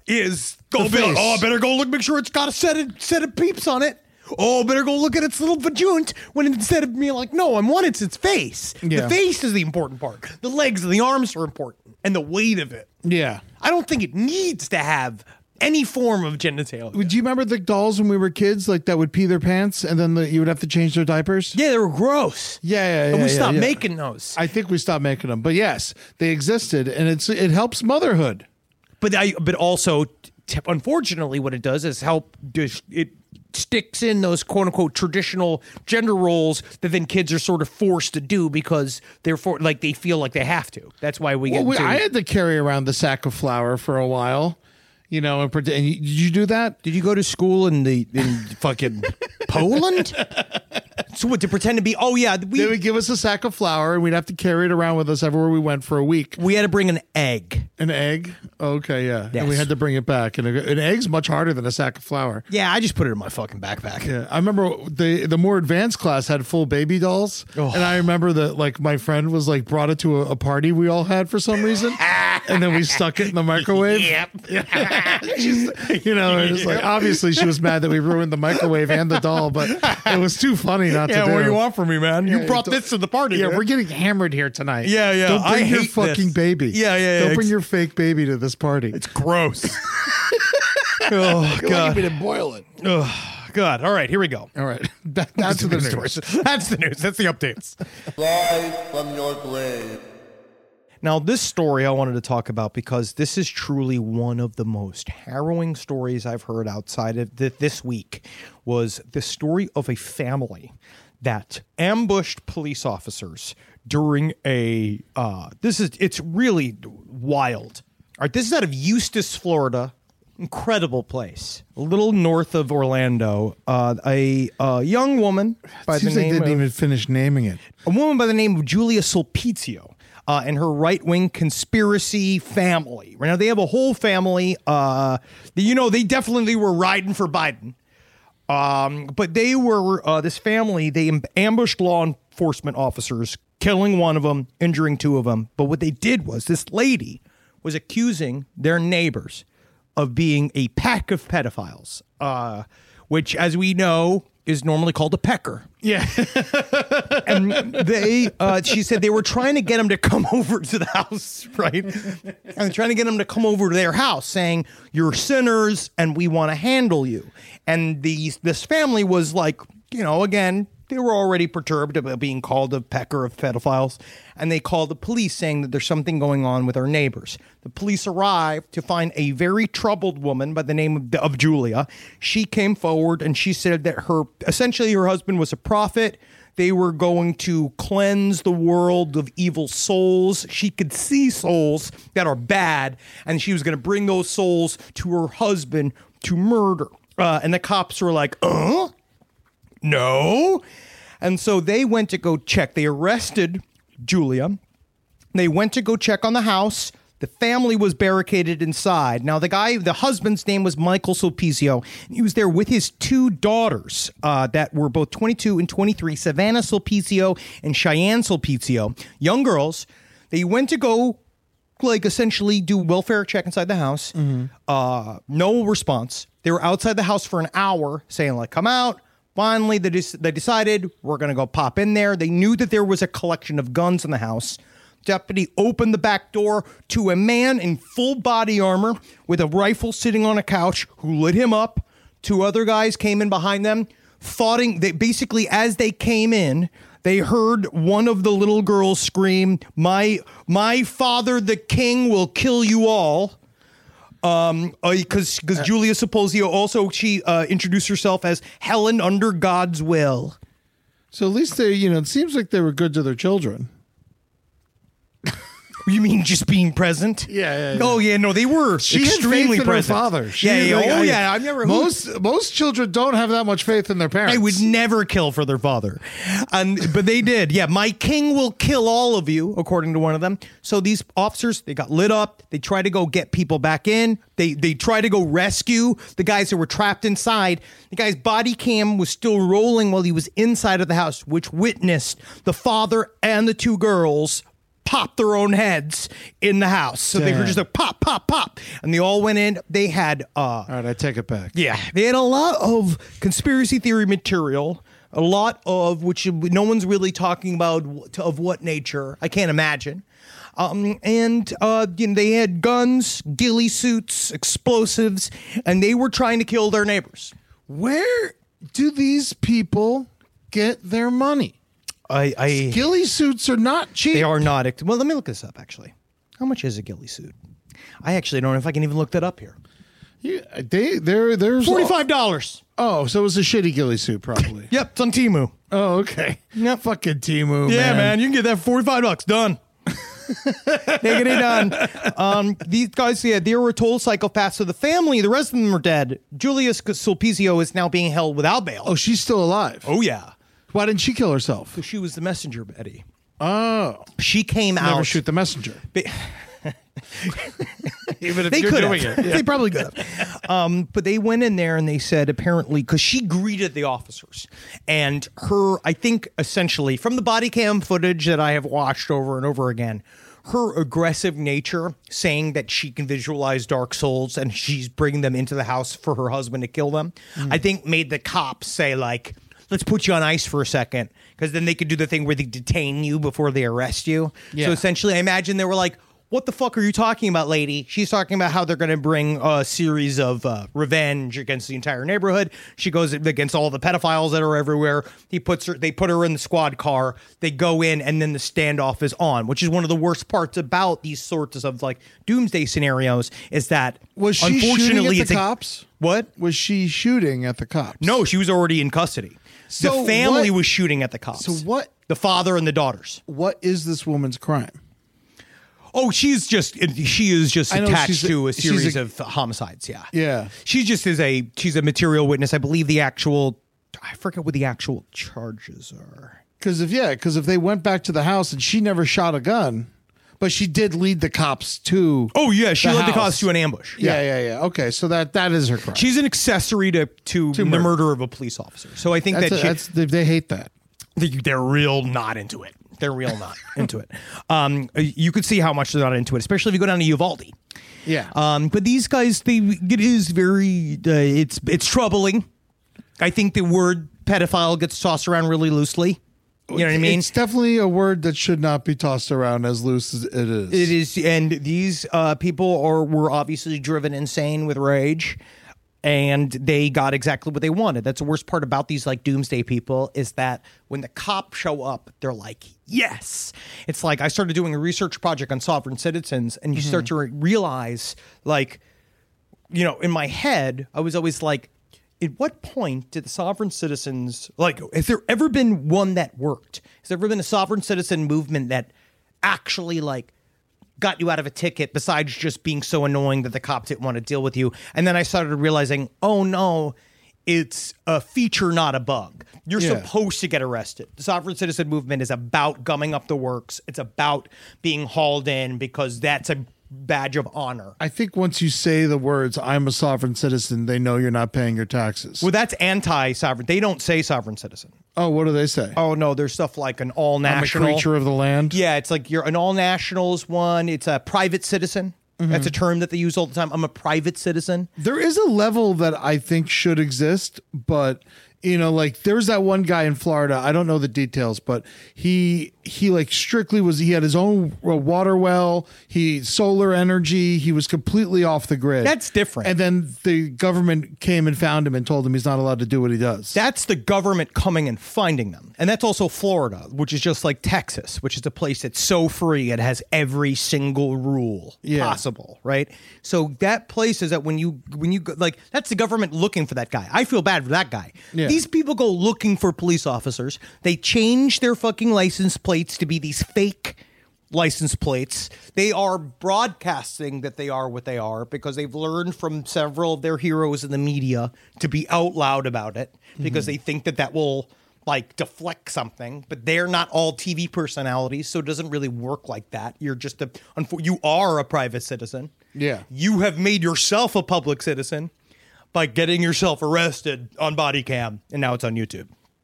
is go The be like, face. oh, I better go look, make sure it's got a set of set of peeps on it. Oh, better go look at its little vajunt. When instead of being like, no, I want it's its face. Yeah. The face is the important part. The legs and the arms are important, and the weight of it. Yeah. I don't think it needs to have any form of genitalia. Do you remember the dolls when we were kids, like that would pee their pants and then the, you would have to change their diapers? Yeah, they were gross. Yeah, yeah, yeah. And we yeah, stopped yeah. making those. I think we stopped making them, but yes, they existed, and it's it helps motherhood. But I, but also, t- unfortunately, what it does is help. Dis- it sticks in those quote unquote traditional gender roles that then kids are sort of forced to do because they're for like they feel like they have to. That's why we Well, get. we, into, I had to carry around the sack of flour for a while, you know, and, pretend, and you, did you do that? Did you go to school in the in fucking Poland? So what to pretend to be? Oh yeah, we They would give us a sack of flour, and we'd have to carry it around with us everywhere we went for a week. we had to bring an egg. An egg? Okay, yeah. Yes. And we had to bring it back. And a- an egg's much harder than a sack of flour. Yeah, I just put it in my fucking backpack. Yeah, I remember the the more advanced class had full baby dolls, Oh. and I remember that like my friend was like brought it to a, a party we all had for some reason, and then we stuck it in the microwave. Yep. She's, you know, it's like obviously she was mad that we ruined the microwave and the doll, but it was too funny not Yeah, to do. what do you want from me, man? You Yeah, brought don't- this to the party. Yeah, man. we're getting hammered here tonight. Yeah, yeah, Don't bring I your hate fucking this. baby. Yeah, yeah, Don't yeah, bring ex- your fake baby to this party. It's gross. oh god. to boil it. Oh, God. All right, here we go. All right, that, that's the news. stories. That's the news. That's the updates. Rise from your grave. Now, this story I wanted to talk about because this is truly one of the most harrowing stories I've heard outside of th- this week was the story of a family that ambushed police officers during a, uh, this is, it's really wild. All right, this is out of Eustis, Florida. Incredible place. A little north of Orlando. Uh, a, a young woman by Seems the they name didn't of... even finish naming it. A woman by the name of Julia Sulpizio uh, and her right-wing conspiracy family. Now, they have a whole family. Uh, you know, they definitely were riding for Biden. Um, but they were, uh, this family, they am- ambushed law enforcement officers, killing one of them, injuring two of them. But what they did was this lady was accusing their neighbors of being a pack of pedophiles, uh, which, as we know, is normally called a pecker. Yeah. And they, uh, she said they were trying to get him to come over to the house, right? And trying to get him to come over to their house saying, you're sinners and we want to handle you. And these, this family was like, you know, again, they were already perturbed about being called a pecker of pedophiles. And they called the police saying that there's something going on with our neighbors. The police arrived to find a very troubled woman by the name of, of Julia. She came forward and she said that her, essentially her husband was a prophet. They were going to cleanse the world of evil souls. She could see souls that are bad, and she was going to bring those souls to her husband to murder. Uh, and the cops were like, uh? No. And so they went to go check. They arrested Julia. They went to go check on the house. The family was barricaded inside. Now, the guy, the husband's name was Michael Sulpicio. He was there with his two daughters uh, that were both twenty-two and twenty-three, Savannah Sulpicio and Cheyenne Sulpicio, young girls. They went to go, like, essentially do welfare check inside the house. Mm-hmm. Uh, no response. They were outside the house for an hour saying, like, come out. Finally, they, des- they decided we're going to go pop in there. They knew that there was a collection of guns in the house. Deputy opened the back door to a man in full body armor with a rifle sitting on a couch who lit him up. Two other guys came in behind them. Thoughting they basically, as they came in, they heard one of the little girls scream, my, my father, the king, will kill you all. Um, because because Julia Sulpicio also she uh, introduced herself as Helen under God's will. So at least they, you know, it seems like they were good to their children. You mean just being present? Yeah, yeah, yeah. Oh yeah, no, they were She extremely had faith in present. her father. She yeah, had, yeah, like, oh I- yeah. I've never Most most children don't have that much faith in their parents. I would never kill for their father, and but they did. Yeah, my king will kill all of you, according to one of them. So these officers, they got lit up. They tried to go get people back in. They they tried to go rescue the guys that were trapped inside. The guy's body cam was still rolling while he was inside of the house, which witnessed the father and the two girls pop their own heads in the house. So they were Damn. just like pop, pop, pop, and they all went in. They had uh, All right, I take it back. yeah, they had a lot of conspiracy theory material, a lot of which no one's really talking about wh- of what nature. I can't imagine. Um, and uh, you know, they had guns, ghillie suits, explosives, and they were trying to kill their neighbors. Where do these people get their money? I, I Ghillie suits are not cheap. they are not. Well, let me look this up. Actually, how much is a ghillie suit? I actually don't know if I can even look that up here. Yeah, they they're there's Forty-five dollars. Oh, so it was a shitty ghillie suit, probably. Yep, it's on Temu. Oh, okay. Yep. Fucking Temu, Yeah, man. man, you can get that for forty-five bucks. Done. Take it done. Um, these guys, yeah, they were total psychopaths. So the family, the rest of them are dead. Julia Sulpicio is now being held without bail. Oh, she's still alive. Oh yeah. Why didn't she kill herself? So she was the messenger, Betty. Oh, She came never out. shoot the messenger. Ba- Even if they you're could doing have. it. Yeah. They probably could have. Um, but they went in there and they said apparently because she greeted the officers and her, I think essentially from the body cam footage that I have watched over and over again, her aggressive nature, saying that she can visualize dark souls and she's bringing them into the house for her husband to kill them, mm. I think made the cops say like, let's put you on ice for a second, because then they could do the thing where they detain you before they arrest you. Yeah. So essentially, I imagine they were like, what the fuck are you talking about, lady? She's talking about how they're going to bring a series of uh, revenge against the entire neighborhood. She goes against all the pedophiles that are everywhere. He puts her, they put her in the squad car. They go in, and then the standoff is on, which is one of the worst parts about these sorts of like doomsday scenarios. Is that Was she unfortunately shooting at it's the a- cops? What? Was she shooting at the cops? No, she was already in custody. So the family what- was shooting at the cops. So what? The father and the daughters. What is this woman's crime? Oh, she's just she is just I know attached she's a- to a she's series a- of homicides. Yeah, Yeah. She just is a she's a material witness. I believe the actual I forget what the actual charges are. Because if yeah, because if they went back to the house and she never shot a gun, but she did lead the cops to. Oh yeah, she the led the house. cops to an ambush. Yeah, yeah, yeah. Okay, so that that is her crime. She's an accessory to to, the murder. murder of a police officer. So I think that's that a- she, that's they, they hate that. they- they're real not into it. They're real not into it. Um, you could see how much they're not into it, especially if you go down to Uvalde. Yeah. Um, but these guys, they it is very uh, it's it's troubling. I think the word pedophile gets tossed around really loosely. You know what I mean? It's definitely a word that should not be tossed around as loose as it is. It is, and these uh, people are were obviously driven insane with rage, and they got exactly what they wanted. That's the worst part about these like doomsday people is that when the cops show up, they're like, yes. It's like I started doing a research project on sovereign citizens, and you mm-hmm. start to re- realize, like, you know, in my head, I was always like, at what point did the sovereign citizens, like, has there ever been one that worked? Has there ever been a sovereign citizen movement that actually, like, got you out of a ticket besides just being so annoying that the cops didn't want to deal with you? And then I started realizing, oh, no, it's a feature, not a bug. You're Yeah. supposed to get arrested. The sovereign citizen movement is about gumming up the works. It's about being hauled in because that's a badge of honor. I think once you say the words, I'm a sovereign citizen, they know you're not paying your taxes. Well, that's anti-sovereign. They don't say sovereign citizen. Oh, what do they say? Oh, no, there's stuff like an all-national. I'm a creature of the land? Yeah, it's like you're an all-nationals one. It's a private citizen. Mm-hmm. That's a term that they use all the time. I'm a private citizen. There is a level that I think should exist, but... You know, like there's that one guy in Florida. I don't know the details, but he he like strictly was he had his own water well. He solar energy. He was completely off the grid. That's different. And then the government came and found him and told him he's not allowed to do what he does. That's the government coming and finding them. And that's also Florida, which is just like Texas, which is a place that's so free. It has every single rule Yeah. possible, right? So that place is that when you when you go, like that's the government looking for that guy. I feel bad for that guy. Yeah. These people go looking for police officers. They change their fucking license plates to be these fake license plates. They are broadcasting that they are what they are because they've learned from several of their heroes in the media to be out loud about it because mm-hmm. they think that that will like deflect something, but they're not all T V personalities, so it doesn't really work like that. You're just a, you are a private citizen. Yeah. You have made yourself a public citizen by getting yourself arrested on body cam, and now it's on YouTube.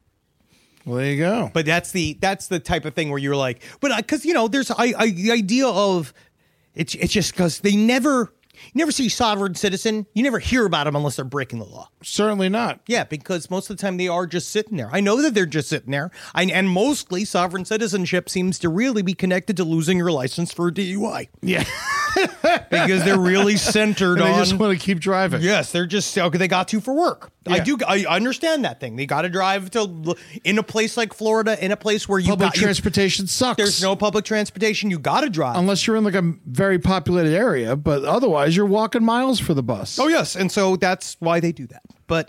Well, there you go. But that's the that's the type of thing where you're like, but because you know, there's I, I, the idea of it's it's just because they never you never see sovereign citizen, you never hear about them unless they're breaking the law. Certainly not. Yeah, because most of the time they are just sitting there. I know that they're just sitting there, I, and mostly sovereign citizenship seems to really be connected to losing your license for a D U I. Yeah. Because they're really centered And they on. just want to keep driving. Yes, they're just okay. They got to for work. I Yeah. do. I understand that thing. They got to drive to in a place like Florida, in a place where you Public got, you- transportation sucks. there's no public transportation. You got to drive. Unless you're in like a very populated area, but otherwise you're walking miles for the bus. Oh yes, and so that's why they do that. But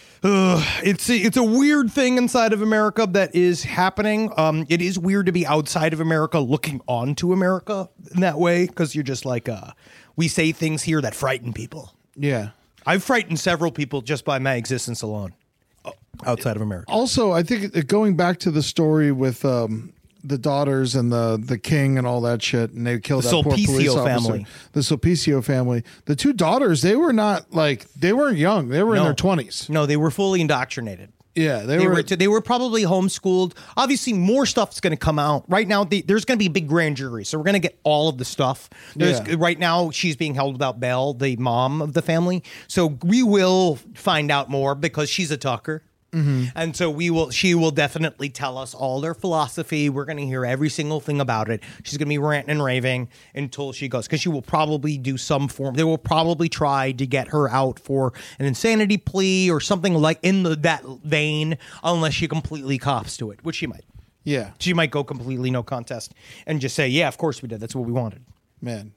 uh, it's a, it's a weird thing inside of America that is happening. Um, it is weird to be outside of America, looking onto America in that way, because you're just like, uh, we say things here that frighten people. Yeah. I've frightened several people just by my existence alone outside of America. Also, I think uh, going back to the story with um, the daughters and the the king and all that shit, and they killed The that poor police Sulpicio officer. family. The Sulpicio family. The two daughters, they were not like they weren't young. They were in No. their twenties. No, they were fully indoctrinated. Yeah, they, They were. were they were probably homeschooled. Obviously, more stuff's going to come out right now. The, there's going to be a big grand jury, so we're going to get all of the stuff. There's, Yeah. Right now, she's being held without bail, the mom of the family. So we will find out more because she's a talker. Mm-hmm. And so we will. She will definitely tell us all their philosophy. We're going to hear every single thing about it. She's going to be ranting and raving until she goes, because she will probably do some form. They will probably try to get her out for an insanity plea or something like in the, that vein, unless she completely cops to it, which she might. yeah, She might go completely no contest and just say, "Yeah, of course we did. That's what we wanted." man.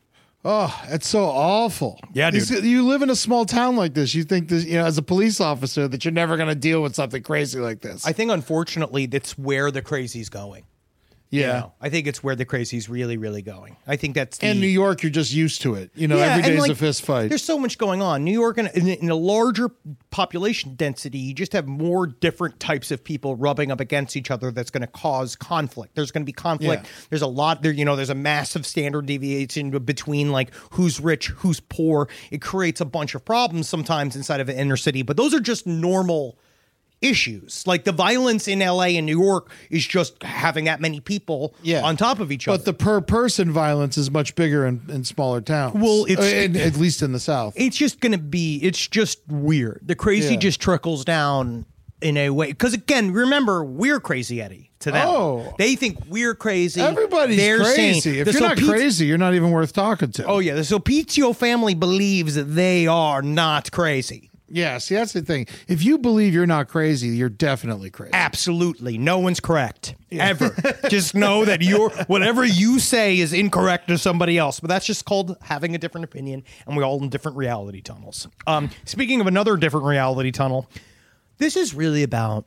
Oh, it's so awful. Yeah, dude. These- you live in a small town like this. You think this, you know, as a police officer, that you're never going to deal with something crazy like this. I think, unfortunately, that's where the crazy's going. yeah. You know, I think it's where the crazy's really, really going. I think that's the, In New York, you're just used to it. You know, Yeah, every and, day's like, a fist fight. There's so much going on. New York, in, in, in a larger population density, you just have more different types of people rubbing up against each other. That's going to cause conflict. There's going to be conflict. Yeah. There's a lot there. You know, there's a massive standard deviation between like who's rich, who's poor. It creates a bunch of problems sometimes inside of an inner city. But those are just normal issues. Like the violence in L A and New York is just having that many people Yeah. on top of each But other. the per person violence is much bigger in, in smaller towns. Well, it's- Uh, in- at least in the South. It's just going to be, it's just weird. The crazy Yeah. just trickles down in a way. Because again, remember, we're crazy, Eddie, to them. Oh. They think we're crazy. Everybody's They're crazy. saying- If the you're not Sulpiz- crazy, you're not even worth talking to. Oh, yeah. The Sulpizio family believes that they are not crazy. yeah. See, that's the thing. If you believe you're not crazy, you're definitely crazy. Absolutely. No one's correct. Ever. Just know that you're whatever you say is incorrect to somebody else. But that's just called having a different opinion, and we're all in different reality tunnels. Um, speaking of another different reality tunnel, this is really about,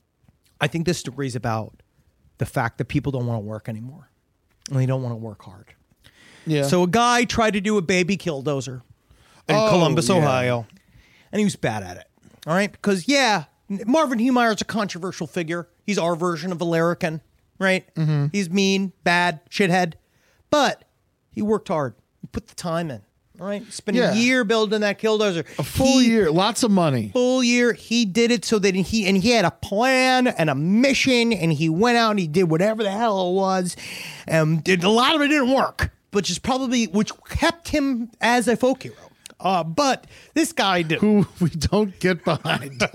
I think this story is about the fact that people don't want to work anymore. And they don't want to work hard. Yeah. So a guy tried to do a baby killdozer in Oh, Columbus, yeah. Ohio, and he was bad at it. All right? Because, yeah, Marvin Humeyer is a controversial figure. He's our version of a larrikin, right? Mm-hmm. He's mean, bad, shithead. But he worked hard. He put the time in. All right? Spent Yeah. a year building that killdozer. a full He- year, lots of money. Full year. He did it so that he, and he had a plan and a mission, and he went out and he did whatever the hell it was. And did, a lot of it didn't work, which is probably, which kept him as a folk hero. Uh, but this guy did. Who we don't get behind.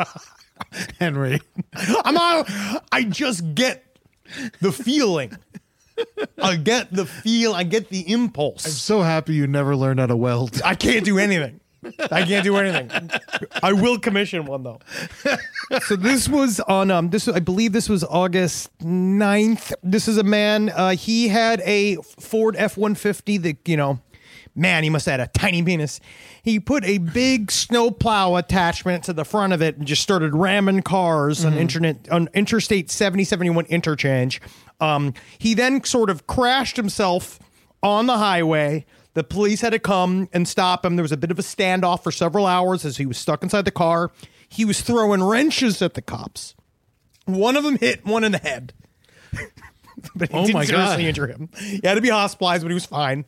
Henry. I'm not, I just get the feeling. I get the feel. I get the impulse. So happy you never learned how to weld. I can't do anything. I can't do anything. I will commission one though. So this was on um this I believe this was August ninth. This is a man, uh he had a Ford F one fifty that, you know, man, he must have had a tiny penis. He put a big snowplow attachment to the front of it and just started ramming cars on internet on Interstate seventy seventy-one interchange. Um, he then sort of crashed himself on the highway. The police had to come and stop him. There was a bit of a standoff for several hours as he was stuck inside the car. He was throwing wrenches at the cops. One of them hit one in the head. But he Oh didn't my God. seriously injure him. He had to be hospitalized, but he was fine.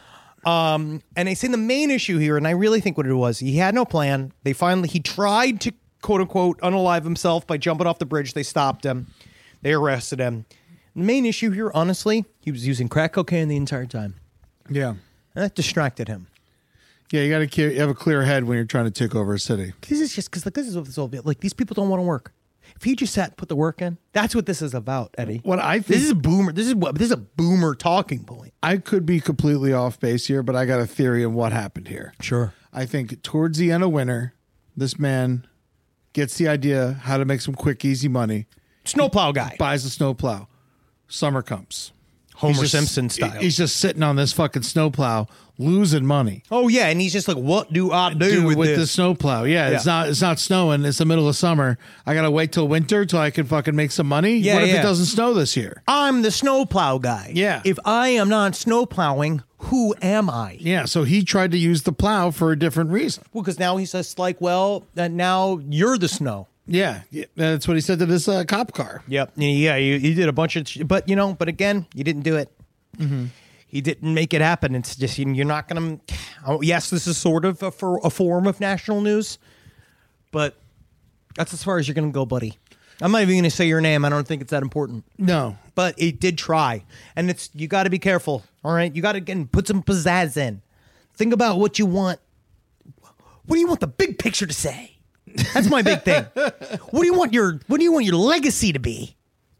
Um, and they say the main issue here, and I really think what it was, he had no plan. They finally, he tried to quote unquote unalive himself by jumping off the bridge. They stopped him. They arrested him. The main issue here, honestly, he was using crack cocaine the entire time. Yeah. And that distracted him. Yeah, you got to have a clear head when you're trying to take over a city. This is just because like, this is what this is all about. Like, these people don't want to work. If he just sat and put the work in, that's what this is about, Eddie. What I think, This is a boomer. This is what this is a boomer talking point. I could be completely off base here, but I got a theory on what happened here. Sure. I think towards the end of winter, this man gets the idea how to make some quick, easy money, Snowplow guy. buys a snowplow. Summer comes. Homer He's just- Simpson style. He's just sitting on this fucking snowplow, losing money. Oh yeah, and he's just like, what do I do, Do with, with this? the snowplow. Yeah, it's Yeah. not it's not snowing. It's the middle of summer. I gotta wait till winter till I can fucking make some money. Yeah, what if yeah. it doesn't snow this year? I'm the snowplow guy. Yeah. If I am not snowplowing, who am I? Yeah, so he tried to use the plow for a different reason. Well, because now he's just like, well, that now you're the snow. Yeah, yeah, that's what he said to this uh, cop car. Yep. Yeah, you, you did a bunch of, sh- but you know, but again, you didn't do it. Mm-hmm. He didn't make it happen. It's just you're not going to. Oh, yes, this is sort of a, for a form of national news, but that's as far as you're going to go, buddy. I'm not even going to say your name. I don't think it's that important. No, But it did try, and it's you got to be careful. All right, you got to again put some pizzazz in. Think about what you want. What do you want the big picture to say? That's my big thing. What do you want your What do you want your legacy to be?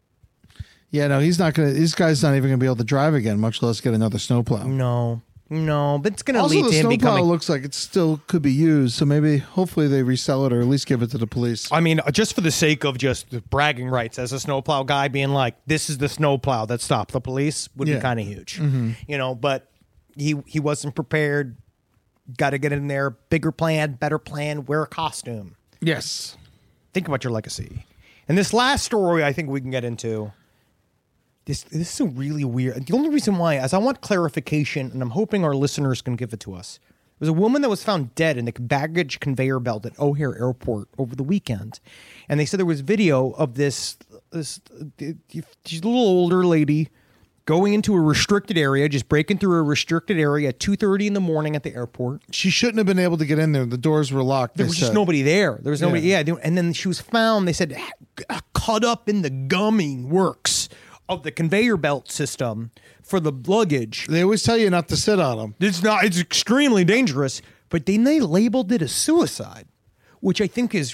yeah, no, he's not gonna. This guy's not even gonna be able to drive again, much less get another snowplow. No, no, but it's going to Also, lead the to him snowplow becoming. looks like it still could be used, so maybe, hopefully, they resell it or at least give it to the police. I mean, just for the sake of just the bragging rights as a snowplow guy, being like, "This is the snowplow that stopped the police," would Yeah. be kind of huge, you know. But he he wasn't prepared. Got to get in there. Bigger plan, better plan. Wear a costume. Yes. Think about your legacy. And this last story, I think we can get into. This this is a really weird. The only reason why is I want clarification, and I'm hoping our listeners can give it to us. There was a woman that was found dead in the baggage conveyor belt at O'Hare Airport over the weekend, and they said there was video of this this she's a little older lady going into a restricted area, just breaking through a restricted area at two thirty in the morning at the airport. She shouldn't have been able to get in there. The doors were locked. There they was just said. nobody there. There was nobody. Yeah. Yeah. they- and then she was found. They said uh, caught up in the gumming works of the conveyor belt system for the luggage. They always tell you not to sit on them. It's not. It's extremely dangerous. But then they labeled it a suicide, which I think is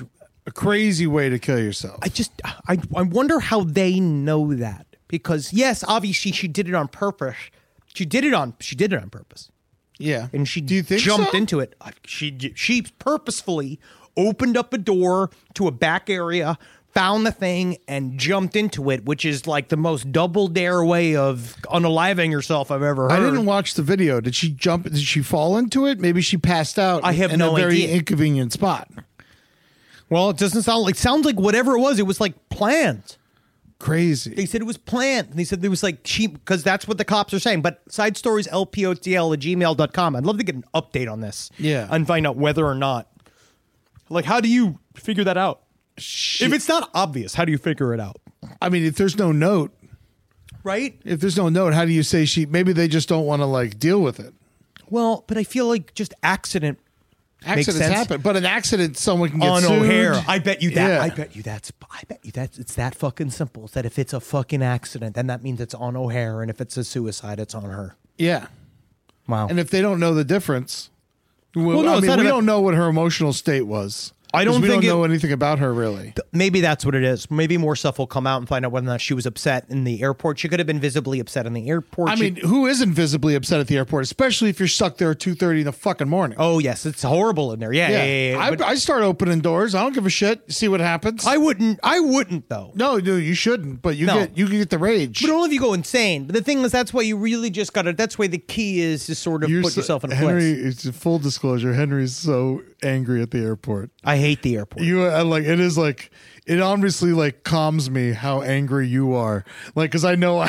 A crazy way to kill yourself. I just, I, I wonder how they know that. Because, yes, obviously she did it on purpose. She did it on, she did it on purpose. Yeah. And she Do you think jumped so? into it. She, she purposefully opened up a door to a back area, found the thing, and jumped into it, which is like the most double dare way of unaliving yourself I've ever heard. I didn't watch the video. Did she jump? Did she fall into it? Maybe she passed out. I have in no a very idea. inconvenient spot. Well, it doesn't sound like, sounds like whatever it was, it was like planned. Crazy. They said it was planned. And they said there was like cheap, because that's what the cops are saying. But side stories, L P O T L at gmail dot com. I'd love to get an update on this. Yeah. And find out whether or not. Like, how do you figure that out? Shit. If it's not obvious, how do you figure it out? I mean, if there's no note, Right? if there's no note, how do you say she? Maybe they just don't want to like deal with it. Well, but I feel like just accident. Makes Accidents sense. happen, but an accident, someone can get On sued. O'Hare. I bet you that. Yeah. I bet you that's. I bet you that's. It's that fucking simple. It's that if it's a fucking accident, then that means it's on O'Hare, and if it's a suicide, it's on her. Yeah. Wow. And if they don't know the difference, well, Well, no, I it's mean, not we about- don't know what her emotional state was. I don't 'Cause we think don't it- know anything about her really. Maybe that's what it is. Maybe more stuff will come out and find out whether or not she was upset in the airport. She could have been visibly upset in the airport. I She- mean, who isn't visibly upset at the airport, especially if you're stuck there at two thirty in the fucking morning? oh yes, it's horrible in there. Yeah, yeah, yeah. yeah, I, but I start opening doors. I don't give a shit. See what happens. I wouldn't. I wouldn't though. no, no, you shouldn't. But you No. get you can get the rage. But only if you go insane. But the thing is, that's why you really just got to. That's why the key is to sort of You're put so- yourself in a Henry, place. it's a full disclosure. Henry's so angry at the airport. I hate the airport. You uh, like it is like it honestly like calms me how angry you are. Like because I know I,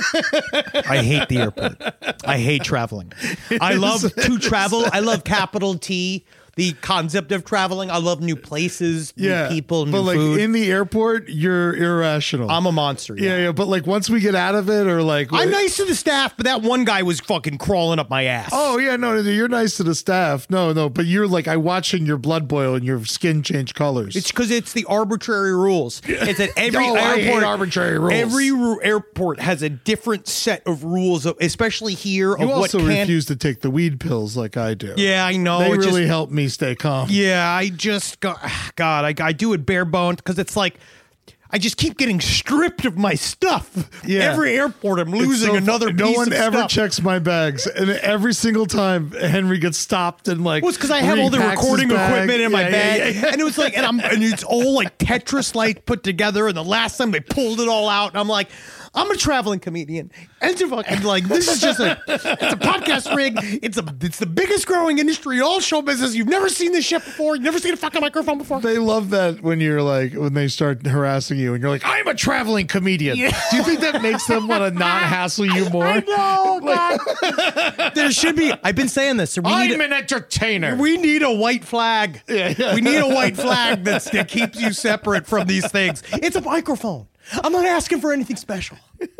I hate the airport. I hate traveling. I love to travel. I love capital T, the concept of traveling. I love new places, yeah, new people, new but like food. in the airport, you're irrational. I'm a monster. yeah, yeah. But like once we get out of it, or like I'm nice to the staff, but that one guy was fucking crawling up my ass. Oh yeah, no, no, you're nice to the staff. No, no, but you're like I watching your blood boil and your skin change colors. It's because it's the arbitrary rules. It's that every Oh, I airport, hate arbitrary rules. Every ru- airport has a different set of rules, of, especially here. Of you what also can. refuse to take the weed pills like I do. Yeah, I know. They it really just- help me stay calm. Yeah, I just got. God, I, I do it bare bones because it's like. I just keep getting stripped of my stuff. Yeah. Every airport, I'm It's losing so another fu- piece No one of ever stuff. checks my bags, and every single time Henry gets stopped and like. Well, it's because I have all the repacks his recording bag. equipment in my Yeah, bag, yeah, yeah. and it was like, and I'm, and it's all like Tetris like put together. And the last time they pulled it all out, and I'm like, I'm a traveling comedian, and it's a fucking like this is just a, it's a podcast rig. It's a, it's the biggest growing industry in all show business. You've never seen this shit before. You've never seen a fucking microphone before. They love that when you're like when they start harassing you and you're like, I'm a traveling comedian. Yeah. Do you think that makes them want to not hassle you more? I know, God. There should be. I've been saying this. We need I'm a- an entertainer. We need a white flag. Yeah, yeah. We need a white flag that's, that keeps you separate from these things. It's a microphone. I'm not asking for anything special.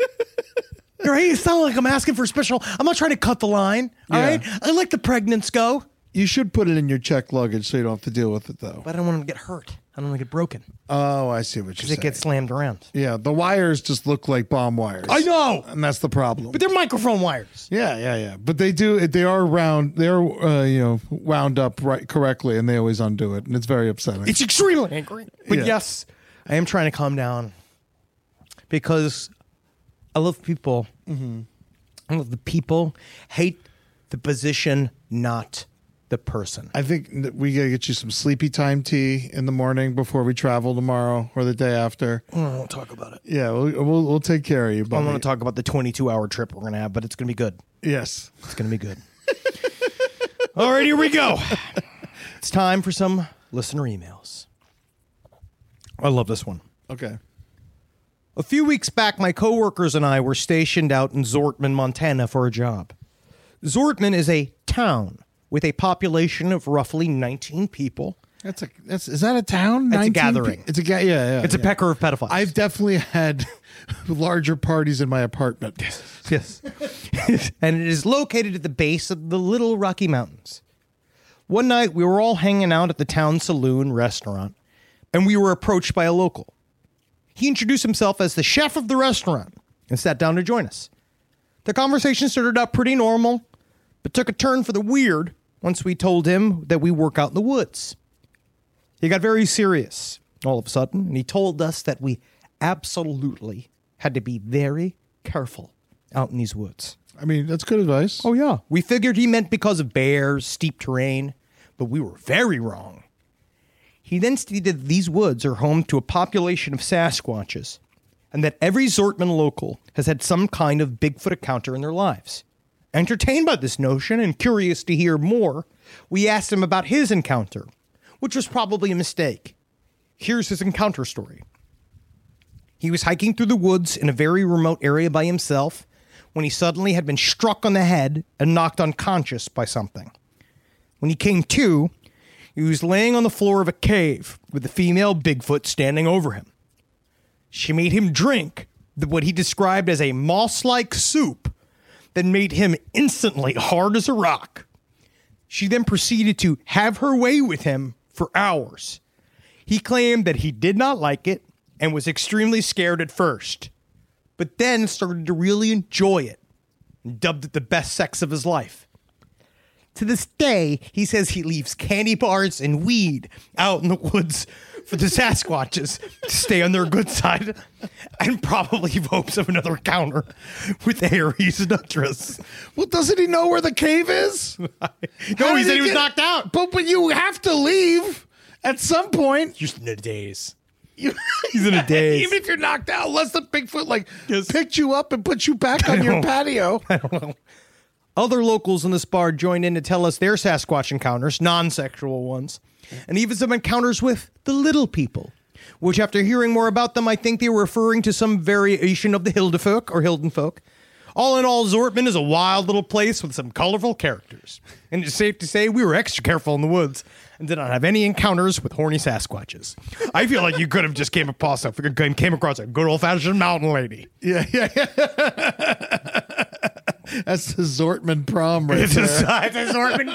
Right? It's not like I'm asking for special. I'm not trying to cut the line. All Yeah. right? I let the pregnants go, You should put it in your checked luggage so you don't have to deal with it though. but I don't want them to get hurt. I don't want to get broken Oh, I see what you're because saying. it gets slammed around. Yeah, the wires just look like bomb wires. I know, and that's the problem. but they're microphone wires. yeah, yeah, yeah. But they do. They are round. They're uh, you know wound up right correctly, and they always undo it, and it's very upsetting. It's extremely angry. But Yeah. yes, I am trying to calm down because I love people. Mm-hmm. I love the people. Hate the position, not the person. I think that we gotta get you some sleepy time tea in the morning before we travel tomorrow or the day after. I don't want to talk about it. Yeah, we'll we'll, we'll take care of you. I Buddy. want to talk about the twenty-two hour trip we're going to have, but it's going to be good. Yes. It's going to be good. All right, here we go. It's time for some listener emails. I love this one. Okay. A few weeks back, my coworkers and I were stationed out in Zortman, Montana for a job. Zortman is a town with a population of roughly nineteen people. That's a that's is that a town? That's a nineteen gathering. pe- It's a ga- yeah, yeah. It's a yeah. pecker of pedophiles. I've definitely had larger parties in my apartment. Yes. And it is located at the base of the Little Rocky Mountains. One night, we were all hanging out at the town saloon restaurant, and we were approached by a local. He introduced himself as the chef of the restaurant and sat down to join us. The conversation started out pretty normal, but took a turn for the weird once we told him that we work out in the woods. He got very serious all of a sudden, and he told us that we absolutely had to be very careful out in these woods. I mean, that's good advice. Oh, yeah. We figured he meant because of bears, steep terrain, but we were very wrong. He then stated that these woods are home to a population of Sasquatches, and that every Zortman local has had some kind of Bigfoot encounter in their lives. Entertained by this notion and curious to hear more, we asked him about his encounter, which was probably a mistake. Here's his encounter story. He was hiking through the woods in a very remote area by himself when he suddenly had been struck on the head and knocked unconscious by something. When he came to, he was laying on the floor of a cave with the female Bigfoot standing over him. She made him drink what he described as a moss-like soup that made him instantly hard as a rock. She then proceeded to have her way with him for hours. He claimed that he did not like it and was extremely scared at first, but then started to really enjoy it and dubbed it the best sex of his life. To this day, he says he leaves candy bars and weed out in the woods for the Sasquatches to stay on their good side and probably hopes of another encounter with Aries and Utras. Well, doesn't he know where the cave is? No, How he did said he was get- knocked out. But but you have to leave at some point. Just in a daze. You, He's in a daze. Even if you're knocked out, unless the Bigfoot like Yes. picked you up and put you back on your patio. Other locals in this bar joined in to tell us their Sasquatch encounters, non-sexual ones, and even some encounters with the little people, which after hearing more about them, I think they were referring to some variation of the Hildefolk or Hildenfolk. All in all, Zortman is a wild little place with some colorful characters. And it's safe to say we were extra careful in the woods and did not have any encounters with horny Sasquatches. I feel like you could have just came across a, came across a good old-fashioned mountain lady. Yeah, yeah, yeah. That's the Zortman prom right It's a, there. it's a Zortman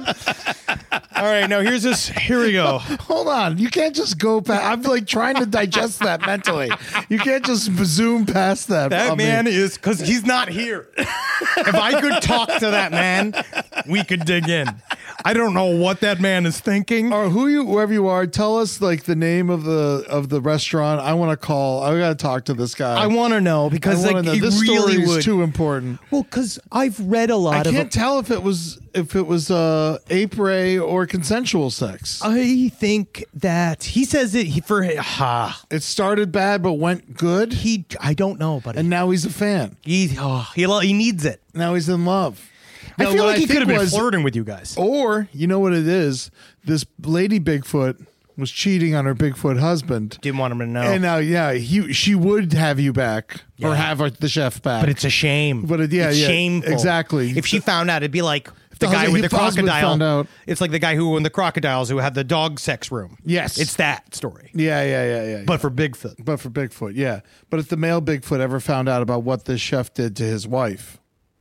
prom. All right, now here's this. Here we go. Hold on. You can't just go past. I'm like trying to digest that mentally. You can't just zoom past that. That I mean, man is, because he's not here. If I could talk to that man, we could dig in. I don't know what that man is thinking. or who you, whoever you are, tell us like the name of the of the restaurant. I want to call. I got to talk to this guy. I want to know I because wanna like know. it This really story would. is too important. Well, because I've read a lot I of. can't tell if it was if it was uh, ape-ray or consensual sex. I think that he says it he, for ha. It started bad but went good, He, I don't know, but and now he's a fan. he, oh, he, lo- he needs it. Now he's in love. I Now, feel what like he think could have been was- flirting with you guys. Or, you know what it is? This lady Bigfoot was cheating on her Bigfoot husband. Didn't want him to know. And now, yeah, he she would have you back or Yeah. have uh, the chef back. But it's a shame. But it- yeah, it's yeah, shameful. exactly. If she found out, it'd be like the, the guy husband- with if the the husband crocodile. found out. It's like the guy who owned the crocodiles who had the dog sex room. Yes. It's that story. yeah, yeah, yeah, yeah. But for Bigfoot. but for Bigfoot, yeah. But if the male Bigfoot ever found out about what this chef did to his wife,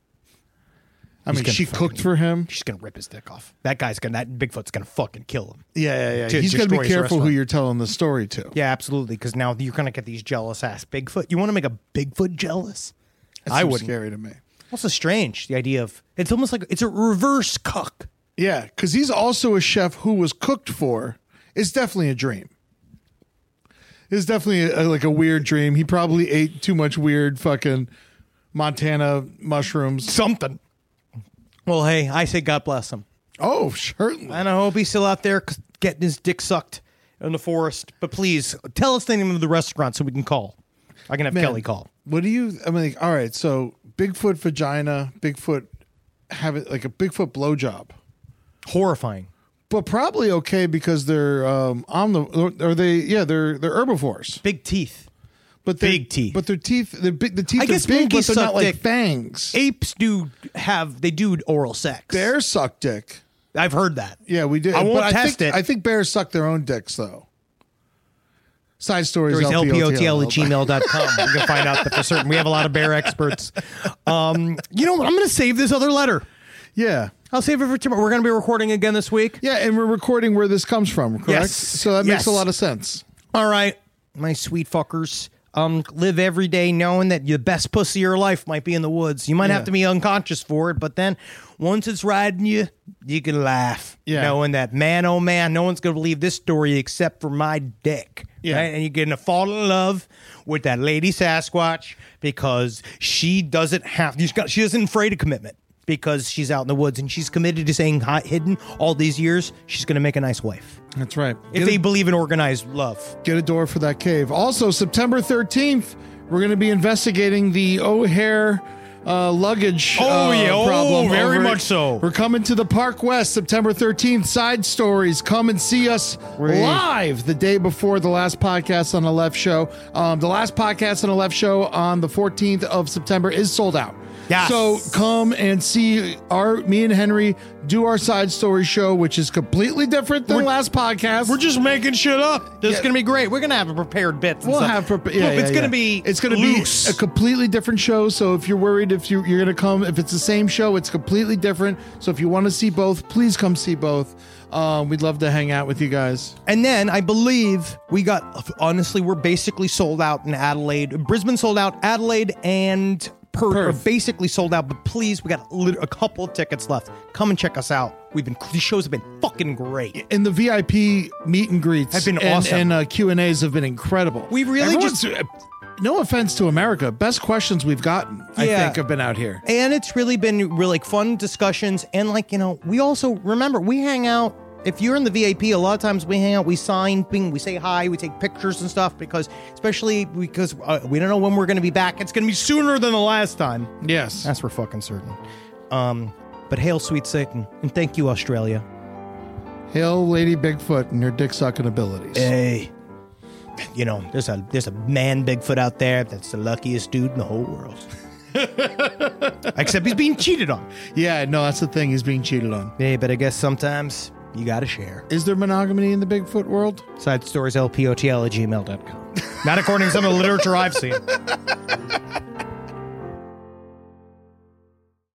I He's mean, gonna she fucking- cooked for him. She's gonna rip his dick off. That guy's gonna. That Bigfoot's gonna fucking kill him. Yeah, yeah, yeah. To He's got to be destroy his careful who restaurant. you're telling the story to. Yeah, absolutely. Because now you're gonna get these jealous ass Bigfoot. You want to make a Bigfoot jealous? That I seems wouldn't. scary to me. Also strange. The idea of it's almost like it's a reverse cuck. Yeah, because he's also a chef who was cooked for. It's definitely a dream. It's definitely a, like a weird dream. He probably ate too much weird fucking Montana mushrooms. Something. Well, hey, I say God bless him. Oh, certainly. And I hope he's still out there c- getting his dick sucked in the forest. But please tell us the name of the restaurant so we can call. I can have Man, Kelly call. What do you? I mean, like, all right. So Bigfoot vagina, Bigfoot have it like a Bigfoot blowjob, Horrifying. but probably okay because they're um on the or they yeah they're they're herbivores. Big teeth. But they're- Big teeth. But their teeth, they're big. The teeth I are guess big, but monkeys they're suck not like dick. fangs. Apes do have they do oral sex. Bears suck dick. I've heard that. Yeah, we did. I won't but test think, it. I think bears suck their own dicks though. Side stories. There's L P O T L at L P O T L. gmail dot com. You can find out that for certain. We have a lot of bear experts. Um, you know what? I'm going to save this other letter. Yeah. I'll save it for tomorrow. We're going to be recording again this week. Yeah, and we're recording where this comes from, correct? Yes. So that makes Yes. a lot of sense. All right, my sweet fuckers. Um, live every day knowing that your best pussy of your life might be in the woods. You might Yeah. have to be unconscious for it, but then once it's riding you, you can laugh. Yeah. Knowing that, man, oh man, no one's going to believe this story except for my dick. Yeah. Right? And you're going to fall in love with that lady Sasquatch because she doesn't have, she's got, she isn't afraid of commitment because she's out in the woods and she's committed to staying hi- hidden all these years. She's going to make a nice wife. That's right. If Get they a, believe in organized love. get a door for that cave. Also, September thirteenth, we're going to be investigating the O'Hare uh, luggage Oh, uh, yeah. Oh, problem. very over- much so. We're coming to the Park West September thirteenth. Side Stories. Come and see us live the day before the last podcast on the Left Show. Um, the last podcast on the Left Show on the fourteenth of September is sold out. Yes. So come and see our me and Henry do our Side Story show, which is completely different than We're- last podcast. We're just making shit up. This is Yeah. going to be great. We're going to have a prepared bits. and We'll stuff. have prepa- yeah, Look, yeah, it's going yeah. to be it's going to loose. be a completely different show. So if you're worried if you, you're going to come, if it's the same show, it's completely different. So if you want to see both, please come see both. Um, we'd love to hang out with you guys. And then I believe we got, honestly, we're basically sold out in Adelaide. Brisbane sold out, Adelaide and Perth, Perth. are basically sold out. But please, we got a, lit- a couple of tickets left. Come and check us out. We've been, these shows have been fucking great. And the V I P meet and greets Have been and, awesome. and uh, Q and A's have been incredible. We really Everyone's- just- no offense to America, best questions we've gotten, I Yeah. think, have been out here. And it's really been really like, fun discussions. And like, you know, we also, remember, we hang out. If you're in the V I P, a lot of times we hang out, we sign, bing, we say hi, we take pictures and stuff because, especially because uh, we don't know when we're going to be back. It's going to be sooner than the last time. Yes. That's for fucking certain. Um, but hail, sweet Satan, and thank you, Australia. Hail Lady Bigfoot and her dick sucking abilities. Hey, you know, there's a there's a man Bigfoot out there that's the luckiest dude in the whole world. Except he's being cheated on. Yeah, no, that's the thing. He's being cheated on. Hey, but I guess sometimes you gotta share. Is there monogamy in the Bigfoot world? Side stories L P O T L at gmail dot com. Not according to some of the literature I've seen.